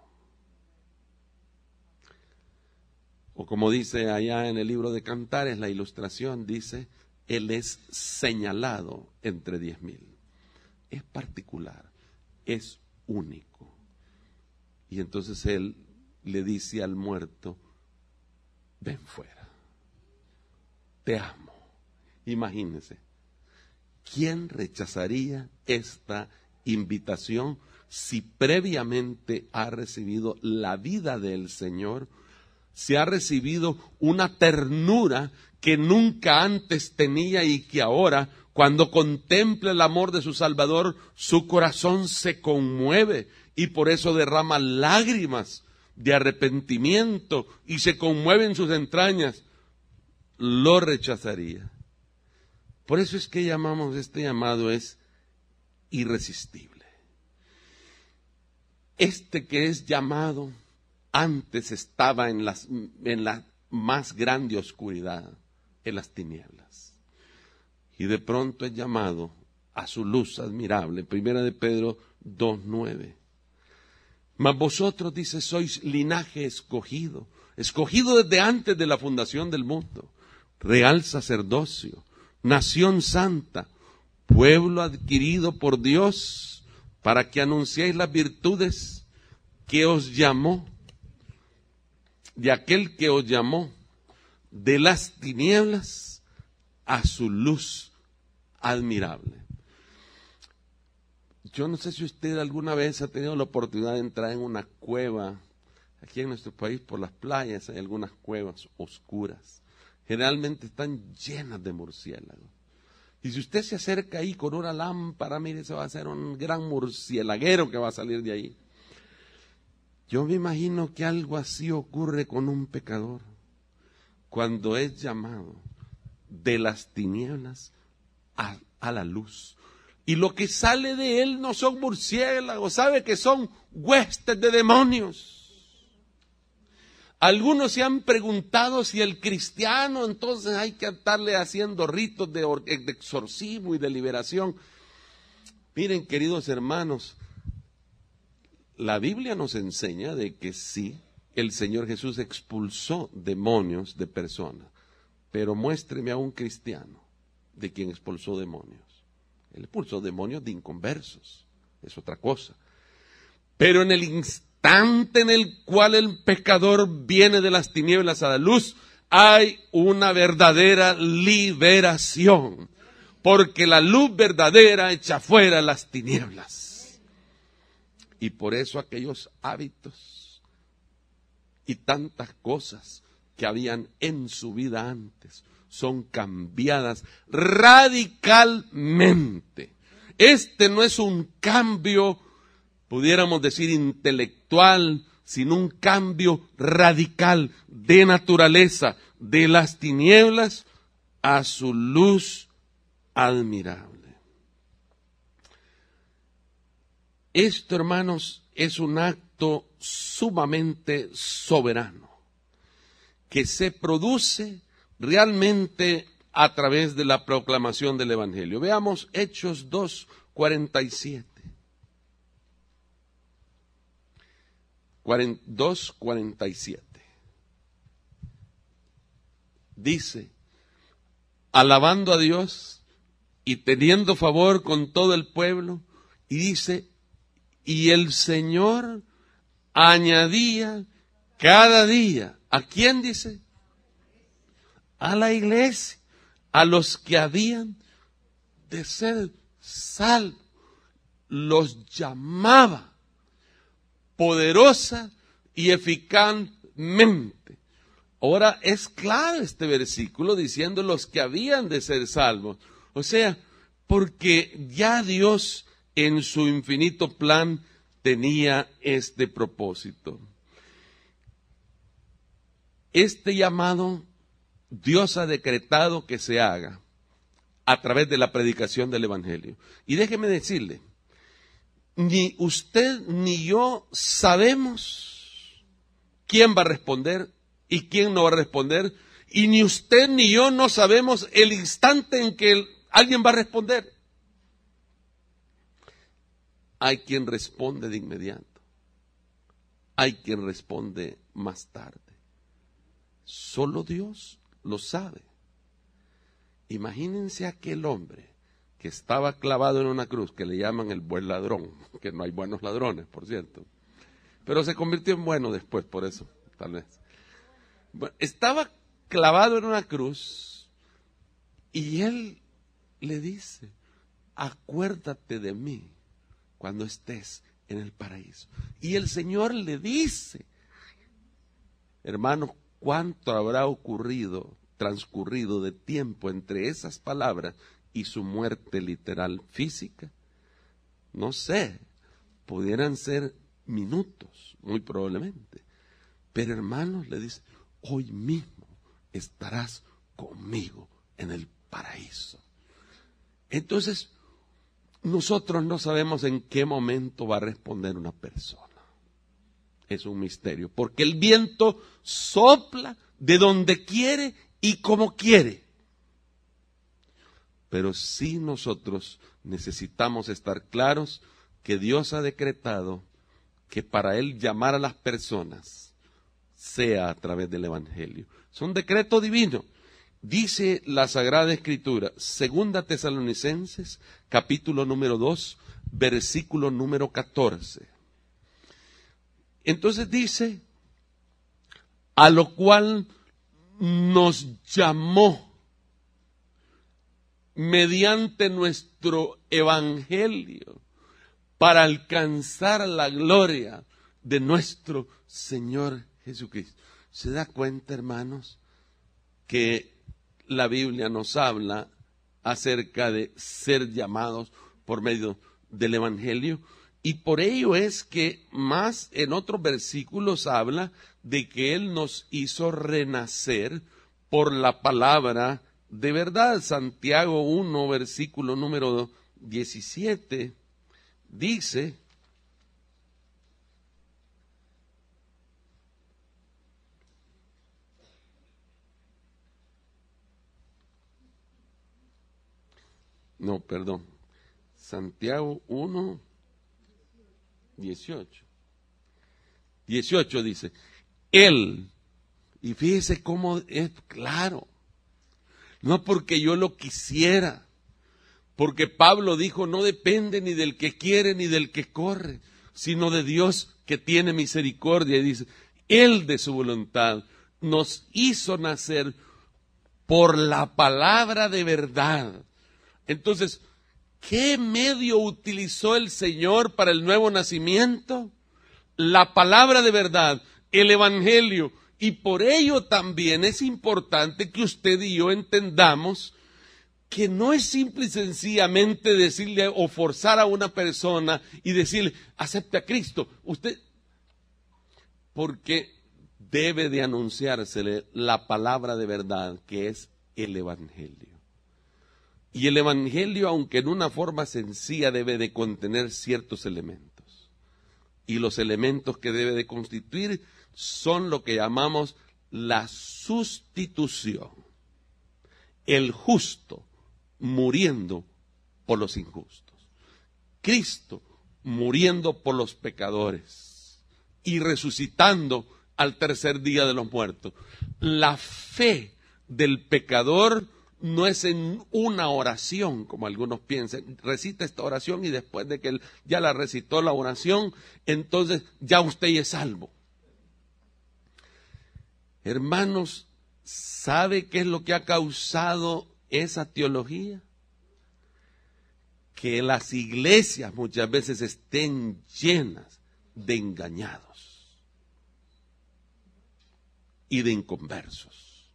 O como dice allá en el libro de Cantares, la ilustración dice, Él es señalado entre 10,000. Es particular, es único. Y entonces Él le dice al muerto, ven fuera, te amo. Imagínense, ¿quién rechazaría esta invitación si previamente ha recibido la vida del Señor? Se ha recibido una ternura que nunca antes tenía y que ahora, cuando contempla el amor de su Salvador, su corazón se conmueve y por eso derrama lágrimas de arrepentimiento y se conmueve en sus entrañas. Lo rechazaría. Por eso es que llamamos, este llamado es irresistible. Este que es llamado antes estaba en la más grande oscuridad, en las tinieblas. Y de pronto es llamado a su luz admirable. Primera de Pedro 2:9. Mas vosotros, dice, sois linaje escogido, escogido desde antes de la fundación del mundo, real sacerdocio, nación santa, pueblo adquirido por Dios, para que anunciéis las virtudes que os llamó, de aquel que os llamó de las tinieblas a su luz admirable. Yo no sé si usted alguna vez ha tenido la oportunidad de entrar en una cueva Aquí en nuestro país, por las playas, hay algunas cuevas oscuras. Generalmente están llenas de murciélagos. Y si usted se acerca ahí con una lámpara, mire, se va a hacer un gran murciélaguero que va a salir de ahí. Yo me imagino que algo así ocurre con un pecador cuando es llamado de las tinieblas a la luz. Y lo que sale de él no son murciélagos, sabe que son huestes de demonios. Algunos se han preguntado si el cristiano entonces hay que estarle haciendo ritos de exorcismo y de liberación. Miren, queridos hermanos, la Biblia nos enseña de que sí, el Señor Jesús expulsó demonios de personas, pero muéstreme a un cristiano de quien expulsó demonios. Él expulsó demonios de inconversos, es otra cosa. Pero en el instante en el cual el pecador viene de las tinieblas a la luz, hay una verdadera liberación, porque la luz verdadera echa fuera las tinieblas. Y por eso aquellos hábitos y tantas cosas que habían en su vida antes son cambiadas radicalmente. Este no es un cambio, pudiéramos decir, intelectual, sino un cambio radical de naturaleza, de las tinieblas a su luz admirable. Esto, hermanos, es un acto sumamente soberano, que se produce realmente a través de la proclamación del Evangelio. Veamos Hechos 2:47. 2:47. Dice, alabando a Dios y teniendo favor con todo el pueblo, y dice, y el Señor añadía cada día, ¿a quién dice? A la iglesia, a los que habían de ser salvos, los llamaba poderosa y eficazmente. Ahora es claro este versículo diciendo los que habían de ser salvos. O sea, porque ya Dios en su infinito plan tenía este propósito. Este llamado Dios ha decretado que se haga a través de la predicación del Evangelio. Y déjeme decirle, ni usted ni yo sabemos quién va a responder y quién no va a responder, y ni usted ni yo no sabemos el instante en que alguien va a responder. Hay quien responde de inmediato, hay quien responde más tarde. Solo Dios lo sabe. Imagínense aquel hombre que estaba clavado en una cruz, que le llaman el buen ladrón, que no hay buenos ladrones, por cierto, pero se convirtió en bueno después, por eso, tal vez. Bueno, estaba clavado en una cruz y él le dice, acuérdate de mí cuando estés en el paraíso. Y el Señor le dice, hermano, ¿cuánto habrá transcurrido de tiempo entre esas palabras y su muerte literal física? No sé, pudieran ser minutos, muy probablemente. Pero hermanos, le dice, hoy mismo estarás conmigo en el paraíso. Entonces, nosotros no sabemos en qué momento va a responder una persona. Es un misterio, porque el viento sopla de donde quiere y como quiere. Pero sí nosotros necesitamos estar claros que Dios ha decretado que para Él llamar a las personas sea a través del Evangelio. Es un decreto divino. Dice la Sagrada Escritura, 2 Tesalonicenses, capítulo número 2, versículo número 14. Entonces dice, a lo cual nos llamó mediante nuestro evangelio para alcanzar la gloria de nuestro Señor Jesucristo. ¿Se da cuenta, hermanos, que la Biblia nos habla acerca de ser llamados por medio del Evangelio? Y por ello es que más en otros versículos habla de que Él nos hizo renacer por la palabra de verdad. Santiago 1, versículo número 17, dice: no, perdón, Santiago 1, 18. 18 dice: Él, y fíjese cómo es claro, no porque yo lo quisiera, porque Pablo dijo, no depende ni del que quiere ni del que corre, sino de Dios que tiene misericordia. Y dice, Él de su voluntad nos hizo nacer por la palabra de verdad. Entonces, ¿qué medio utilizó el Señor para el nuevo nacimiento? La palabra de verdad, el Evangelio. Y por ello también es importante que usted y yo entendamos que no es simple y sencillamente decirle o forzar a una persona y decirle, acepte a Cristo. Usted, porque debe de anunciársele la palabra de verdad, que es el Evangelio. Y el Evangelio, aunque en una forma sencilla, debe de contener ciertos elementos. Y los elementos que debe de constituir son lo que llamamos la sustitución. El justo muriendo por los injustos. Cristo muriendo por los pecadores y resucitando al tercer día de los muertos. La fe del pecador no es en una oración, como algunos piensan. Recita esta oración y después de que él ya la recitó la oración, entonces ya usted es salvo. Hermanos, ¿sabe qué es lo que ha causado esa teología? Que las iglesias muchas veces estén llenas de engañados y de inconversos.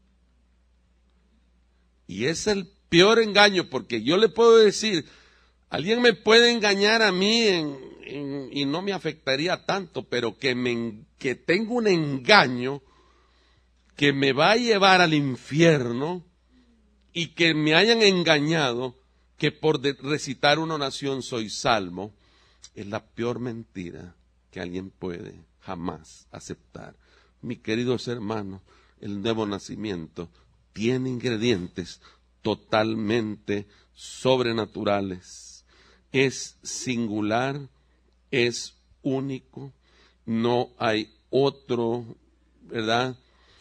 Y es el peor engaño, porque yo le puedo decir, alguien me puede engañar a mí y no me afectaría tanto, pero que tengo un engaño que me va a llevar al infierno y que me hayan engañado, que por recitar una oración soy salvo, es la peor mentira que alguien puede jamás aceptar. Mis queridos hermanos, el nuevo nacimiento tiene ingredientes totalmente sobrenaturales. Es singular, es único, no hay otro, ¿verdad?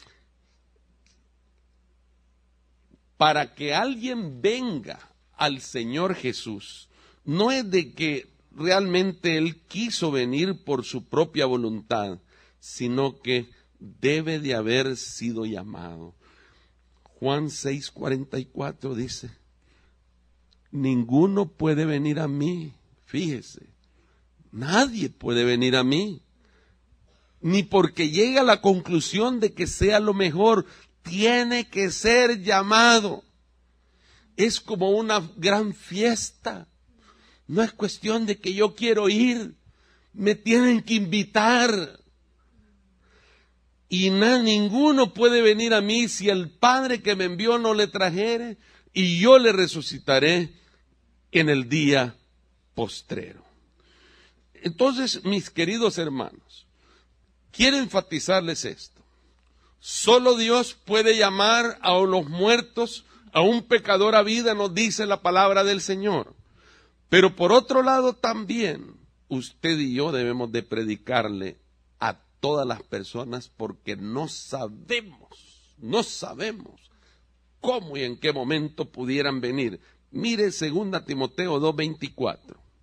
Para que alguien venga al Señor Jesús, no es de que realmente Él quiso venir por su propia voluntad, sino que debe de haber sido llamado. Juan 6:44 dice, ninguno puede venir a mí, fíjese, nadie puede venir a mí, ni porque llegue a la conclusión de que sea lo mejor, tiene que ser llamado. Es como una gran fiesta. No es cuestión de que yo quiero ir. Me tienen que invitar. Y ninguno puede venir a mí si el Padre que me envió no le trajere, y yo le resucitaré en el día postrero. Entonces, mis queridos hermanos, quiero enfatizarles esto. Solo Dios puede llamar a los muertos, a un pecador a vida, nos dice la palabra del Señor. Pero por otro lado también, usted y yo debemos de predicarle a todas las personas, porque no sabemos cómo y en qué momento pudieran venir. Mire 2 Timoteo 2:24.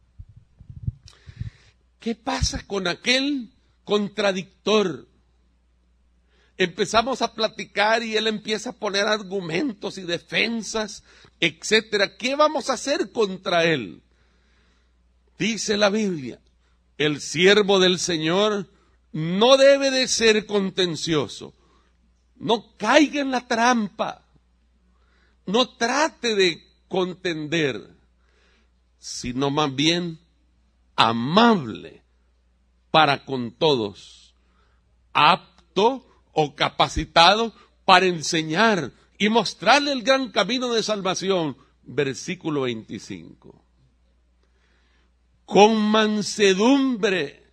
¿Qué pasa con aquel contradictor? Empezamos a platicar y él empieza a poner argumentos y defensas, etcétera. ¿Qué vamos a hacer contra él? Dice la Biblia, el siervo del Señor no debe de ser contencioso. No caiga en la trampa. No trate de contender, sino más bien amable para con todos, apto o capacitado para enseñar y mostrarle el gran camino de salvación. Versículo 25. Con mansedumbre.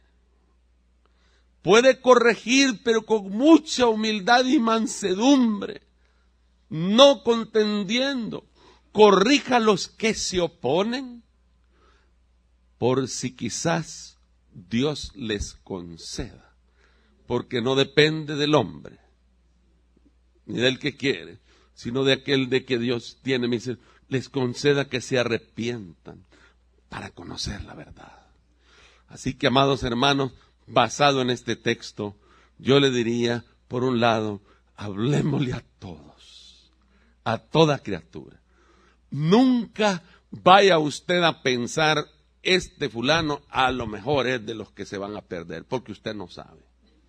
Puede corregir, pero con mucha humildad y mansedumbre, no contendiendo. Corrija a los que se oponen, por si quizás Dios les conceda, porque no depende del hombre, ni del que quiere, sino de aquel de que Dios tiene misericordia, les conceda que se arrepientan para conocer la verdad. Así que, amados hermanos, basado en este texto, yo le diría, por un lado, hablémosle a todos, a toda criatura. Nunca vaya usted a pensar, este fulano a lo mejor es de los que se van a perder, porque usted no sabe.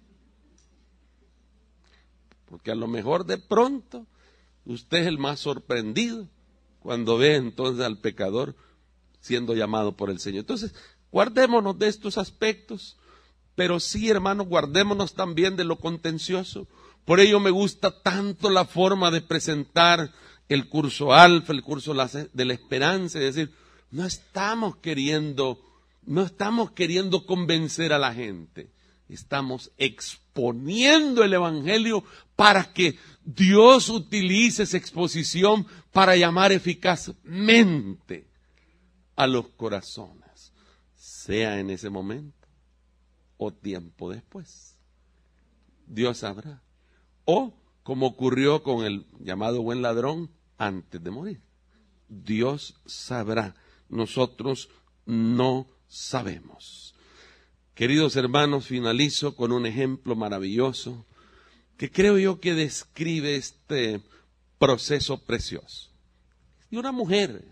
Porque a lo mejor de pronto usted es el más sorprendido cuando ve entonces al pecador siendo llamado por el Señor. Entonces, guardémonos de estos aspectos, pero sí, hermanos, guardémonos también de lo contencioso. Por ello me gusta tanto la forma de presentar el curso Alfa, el curso de la esperanza, es decir, no estamos queriendo convencer a la gente, estamos exponiendo el Evangelio para que Dios utilice esa exposición para llamar eficazmente a los corazones, sea en ese momento o tiempo después. Dios sabrá. O como ocurrió con el llamado buen ladrón antes de morir. Dios sabrá. Nosotros no sabemos. Queridos hermanos, finalizo con un ejemplo maravilloso que creo yo que describe este proceso precioso. Y una mujer.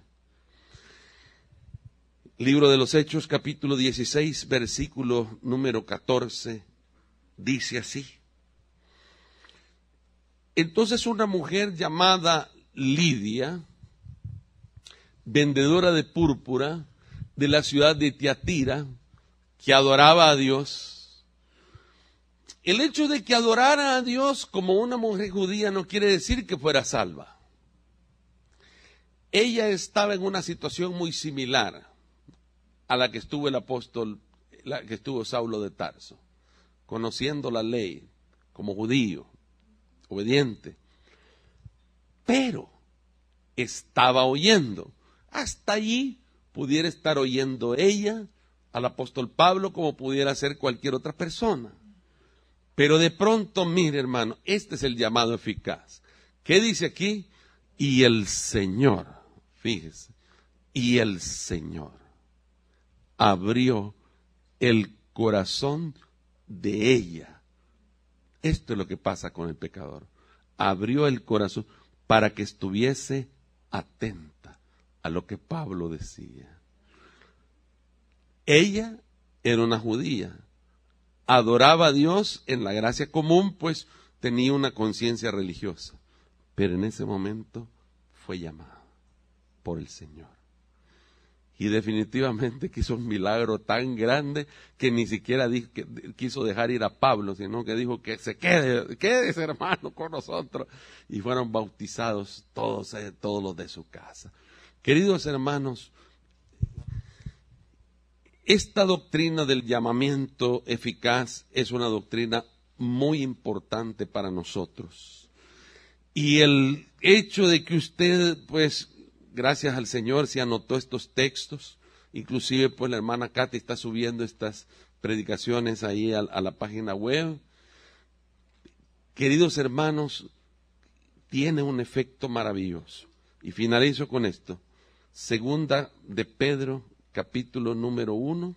Libro de los Hechos, capítulo 16, versículo número 14, dice así. Entonces una mujer llamada Lidia, vendedora de púrpura de la ciudad de Tiatira, que adoraba a Dios. El hecho de que adorara a Dios como una mujer judía no quiere decir que fuera salva. Ella estaba en una situación muy similar a la que estuvo el apóstol, la que estuvo Saulo de Tarso, conociendo la ley como judío, obediente, pero estaba oyendo. Hasta allí pudiera estar oyendo ella al apóstol Pablo como pudiera ser cualquier otra persona. Pero de pronto, mire hermano, este es el llamado eficaz. ¿Qué dice aquí? Y el Señor, fíjese, y el Señor abrió el corazón de ella. Esto es lo que pasa con el pecador. Abrió el corazón para que estuviese atenta a lo que Pablo decía. Ella era una judía, adoraba a Dios en la gracia común, pues tenía una conciencia religiosa, pero en ese momento fue llamada por el Señor. Y definitivamente que hizo un milagro tan grande que ni siquiera quiso dejar ir a Pablo, sino que dijo que se quede ese hermano con nosotros. Y fueron bautizados todos los de su casa. Queridos hermanos, esta doctrina del llamamiento eficaz es una doctrina muy importante para nosotros. Y el hecho de que usted, pues, gracias al Señor se anotó estos textos, inclusive pues la hermana Katy está subiendo estas predicaciones ahí a la página web. Queridos hermanos, tiene un efecto maravilloso. Y finalizo con esto. Segunda de Pedro, capítulo número 1,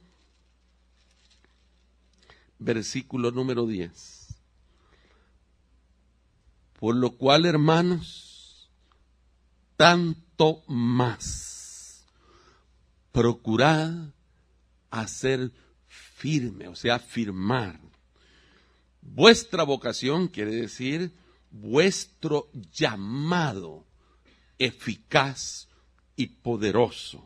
versículo número 10. Por lo cual, hermanos, tanto más procurad hacer firme, o sea, firmar Vuestra vocación quiere decir vuestro llamado eficaz y poderoso.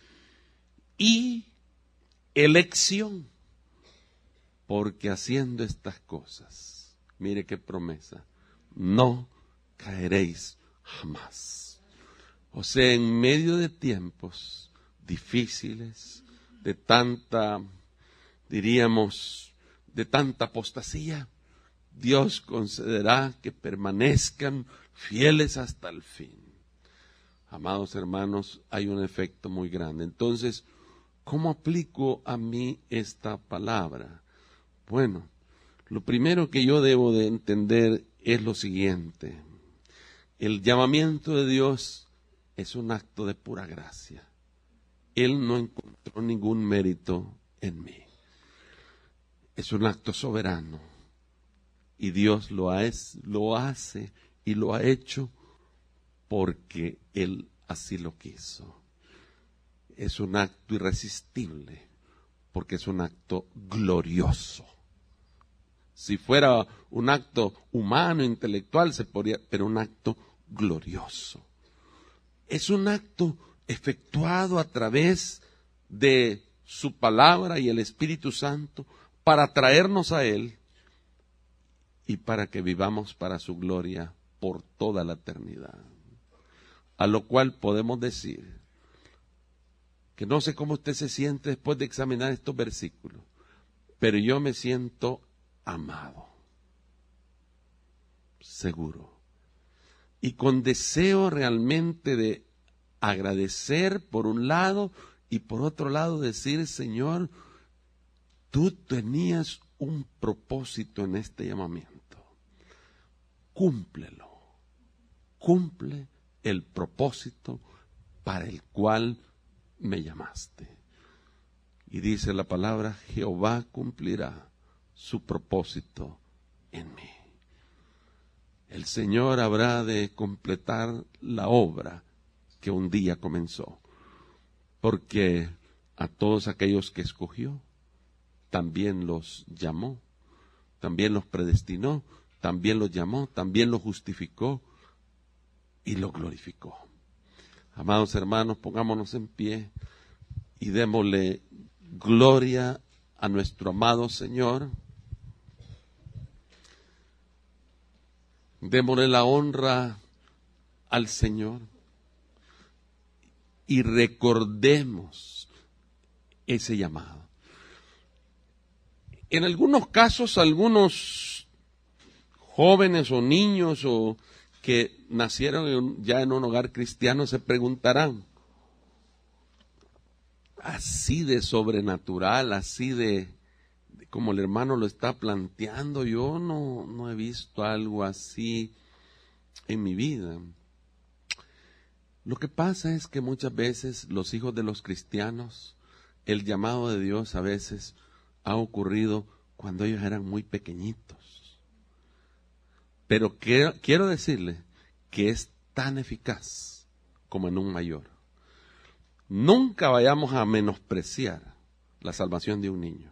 Y elección, porque haciendo estas cosas, mire qué promesa, no caeréis jamás. O sea, en medio de tiempos difíciles, de tanta, diríamos, de tanta apostasía, Dios concederá que permanezcan fieles hasta el fin. Amados hermanos, hay un efecto muy grande. Entonces, ¿cómo aplico a mí esta palabra? Bueno, lo primero que yo debo de entender es lo siguiente. El llamamiento de Dios es un acto de pura gracia. Él no encontró ningún mérito en mí. Es un acto soberano. Y Dios lo hace y lo ha hecho porque Él así lo quiso. Es un acto irresistible porque es un acto glorioso. Si fuera un acto humano, intelectual, se podría, pero un acto glorioso. Es un acto efectuado a través de su palabra y el Espíritu Santo para traernos a Él y para que vivamos para su gloria por toda la eternidad. A lo cual podemos decir que no sé cómo usted se siente después de examinar estos versículos, pero yo me siento amado, seguro, y con deseo realmente de agradecer por un lado y por otro lado decir, Señor, tú tenías un propósito en este llamamiento. Cúmplelo. Cumple el propósito para el cual me llamaste. Y dice la palabra, Jehová cumplirá su propósito en mí. El Señor habrá de completar la obra que un día comenzó, porque a todos aquellos que escogió, también los llamó, también los predestinó, también los llamó, también los justificó y los glorificó. Amados hermanos, pongámonos en pie y démosle gloria a nuestro amado Señor. Démosle la honra al Señor y recordemos ese llamado. En algunos casos, algunos jóvenes o niños o que nacieron ya en un hogar cristiano se preguntarán, así de sobrenatural, así de como el hermano lo está planteando, yo no he visto algo así en mi vida. Lo que pasa es que muchas veces los hijos de los cristianos, el llamado de Dios a veces ha ocurrido cuando ellos eran muy pequeñitos. Pero quiero decirle que es tan eficaz como en un mayor. Nunca vayamos a menospreciar la salvación de un niño,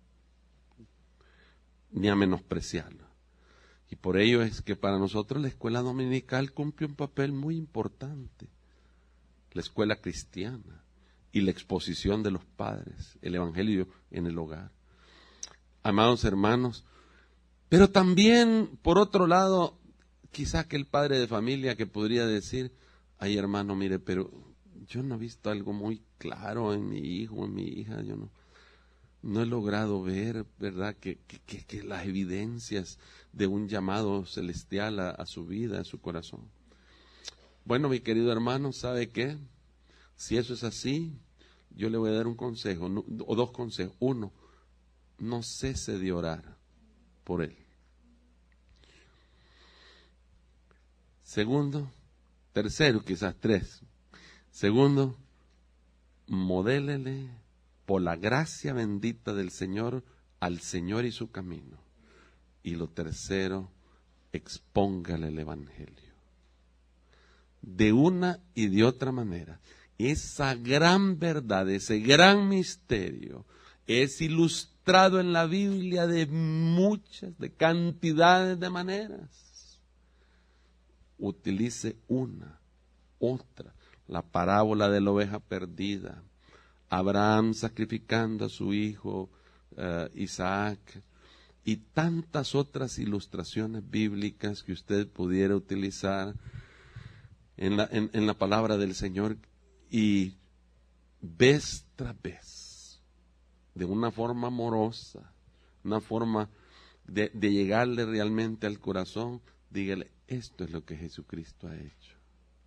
ni a menospreciarla. Y por ello es que para nosotros la escuela dominical cumple un papel muy importante. La escuela cristiana y la exposición de los padres, el evangelio en el hogar. Amados hermanos, pero también, por otro lado, quizá aquel padre de familia que podría decir, ay hermano, mire, pero yo no he visto algo muy claro en mi hijo, en mi hija, yo no he logrado ver, ¿verdad?, que las evidencias de un llamado celestial a su vida, a su corazón. Bueno, mi querido hermano, ¿sabe qué? Si eso es así, yo le voy a dar un consejo, o dos consejos. Uno, no cese de orar por él. Segundo, tercero, quizás tres. Segundo, modélele por la gracia bendita del Señor al Señor y su camino. Y lo tercero, expóngale el evangelio. De una y de otra manera. Esa gran verdad, ese gran misterio es ilustrado mostrado en la Biblia de cantidades de maneras. Utilice una, otra. La parábola de la oveja perdida. Abraham sacrificando a su hijo Isaac. Y tantas otras ilustraciones bíblicas que usted pudiera utilizar en la palabra del Señor. Y vez tras vez, de una forma amorosa, una forma de llegarle realmente al corazón, dígale, esto es lo que Jesucristo ha hecho.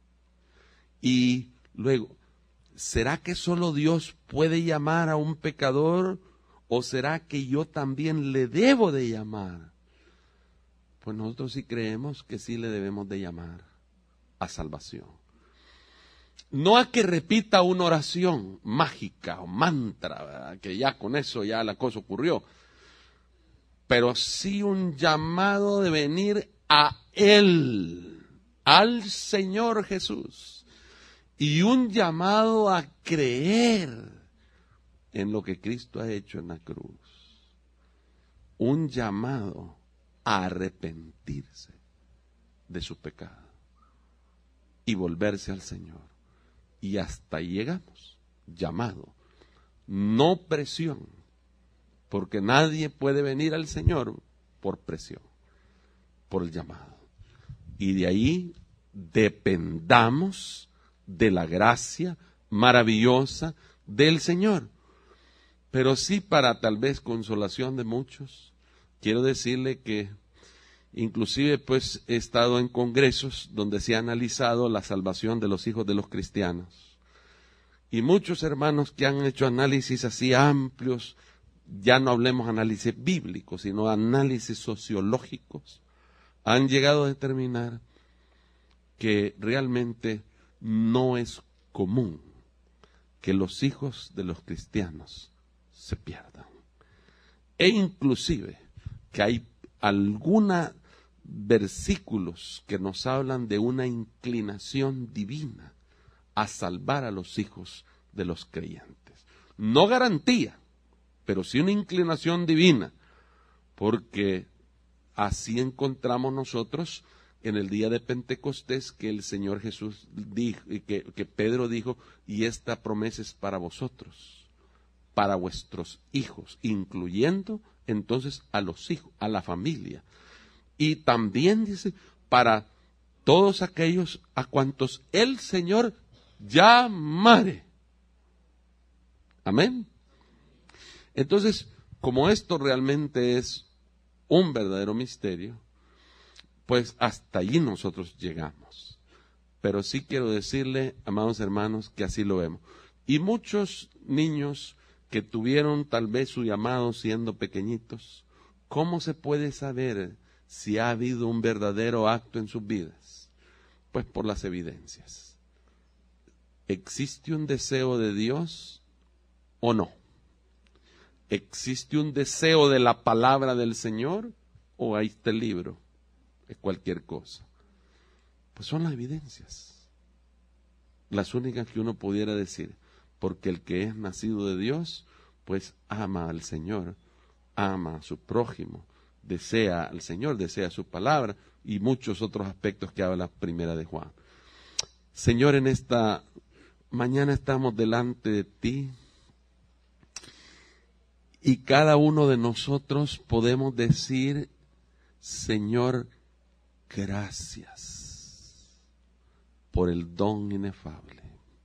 Y luego, ¿será que solo Dios puede llamar a un pecador? ¿O será que yo también le debo de llamar? Pues nosotros sí creemos que sí le debemos de llamar a salvación. No a que repita una oración mágica o mantra, ¿verdad? Que ya con eso ya la cosa ocurrió. Pero sí un llamado de venir a Él, al Señor Jesús. Y un llamado a creer en lo que Cristo ha hecho en la cruz. Un llamado a arrepentirse de su pecado y volverse al Señor. Y hasta ahí llegamos, llamado, no presión, porque nadie puede venir al Señor por presión, por el llamado. Y de ahí dependamos de la gracia maravillosa del Señor. Pero sí, para tal vez consolación de muchos, quiero decirle que inclusive pues he estado en congresos donde se ha analizado la salvación de los hijos de los cristianos. Y muchos hermanos que han hecho análisis así amplios, ya no hablemos análisis bíblicos, sino análisis sociológicos, han llegado a determinar que realmente no es común que los hijos de los cristianos se pierdan. E inclusive que hay algunos versículos que nos hablan de una inclinación divina a salvar a los hijos de los creyentes. No garantía, pero sí una inclinación divina, porque así encontramos nosotros en el día de Pentecostés que el Señor Jesús dijo, que Pedro dijo, y esta promesa es para vosotros, para vuestros hijos, incluyendo entonces a los hijos, a la familia. Y también dice, para todos aquellos a cuantos el Señor llamare. Amén. Entonces, como esto realmente es un verdadero misterio, pues hasta allí nosotros llegamos. Pero sí quiero decirle, amados hermanos, que así lo vemos. Y muchos niños que tuvieron tal vez su llamado siendo pequeñitos, ¿cómo se puede saber si ha habido un verdadero acto en sus vidas? Pues por las evidencias. ¿Existe un deseo de Dios o no? ¿Existe un deseo de la palabra del Señor o ahí está el libro? Es cualquier cosa. Pues son las evidencias, las únicas que uno pudiera decir, porque el que es nacido de Dios, pues ama al Señor, ama a su prójimo, desea al Señor, desea su palabra y muchos otros aspectos que habla Primera de Juan. Señor, en esta mañana estamos delante de ti y cada uno de nosotros podemos decir, Señor, gracias por el don inefable.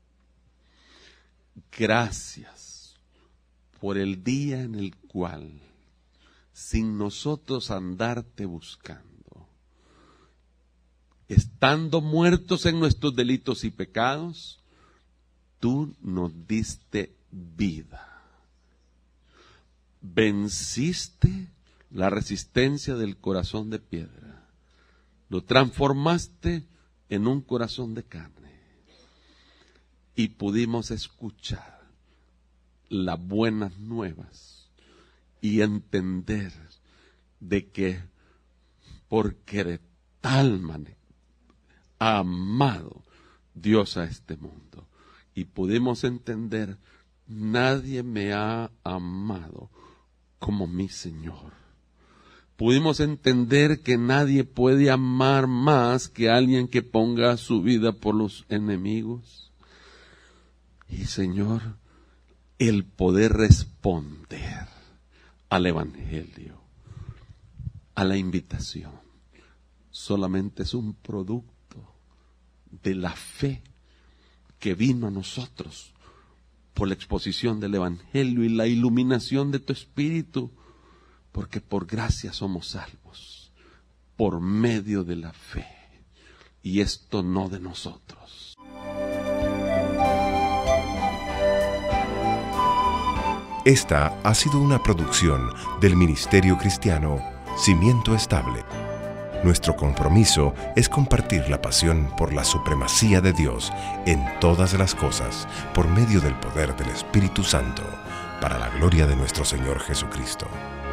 Gracias por el día en el cual, sin nosotros andarte buscando, estando muertos en nuestros delitos y pecados, tú nos diste vida. Venciste la resistencia del corazón de piedra. Lo transformaste en un corazón de carne. Y pudimos escuchar las buenas nuevas y entender de que porque de tal manera ha amado Dios a este mundo. Y pudimos entender, nadie me ha amado como mi Señor. Pudimos entender que nadie puede amar más que alguien que ponga su vida por los enemigos. Y Señor, el poder responder al Evangelio, a la invitación, solamente es un producto de la fe que vino a nosotros por la exposición del Evangelio y la iluminación de tu Espíritu, porque por gracia somos salvos, por medio de la fe, y esto no de nosotros. Esta ha sido una producción del Ministerio Cristiano Cimiento Estable. Nuestro compromiso es compartir la pasión por la supremacía de Dios en todas las cosas por medio del poder del Espíritu Santo, para la gloria de nuestro Señor Jesucristo.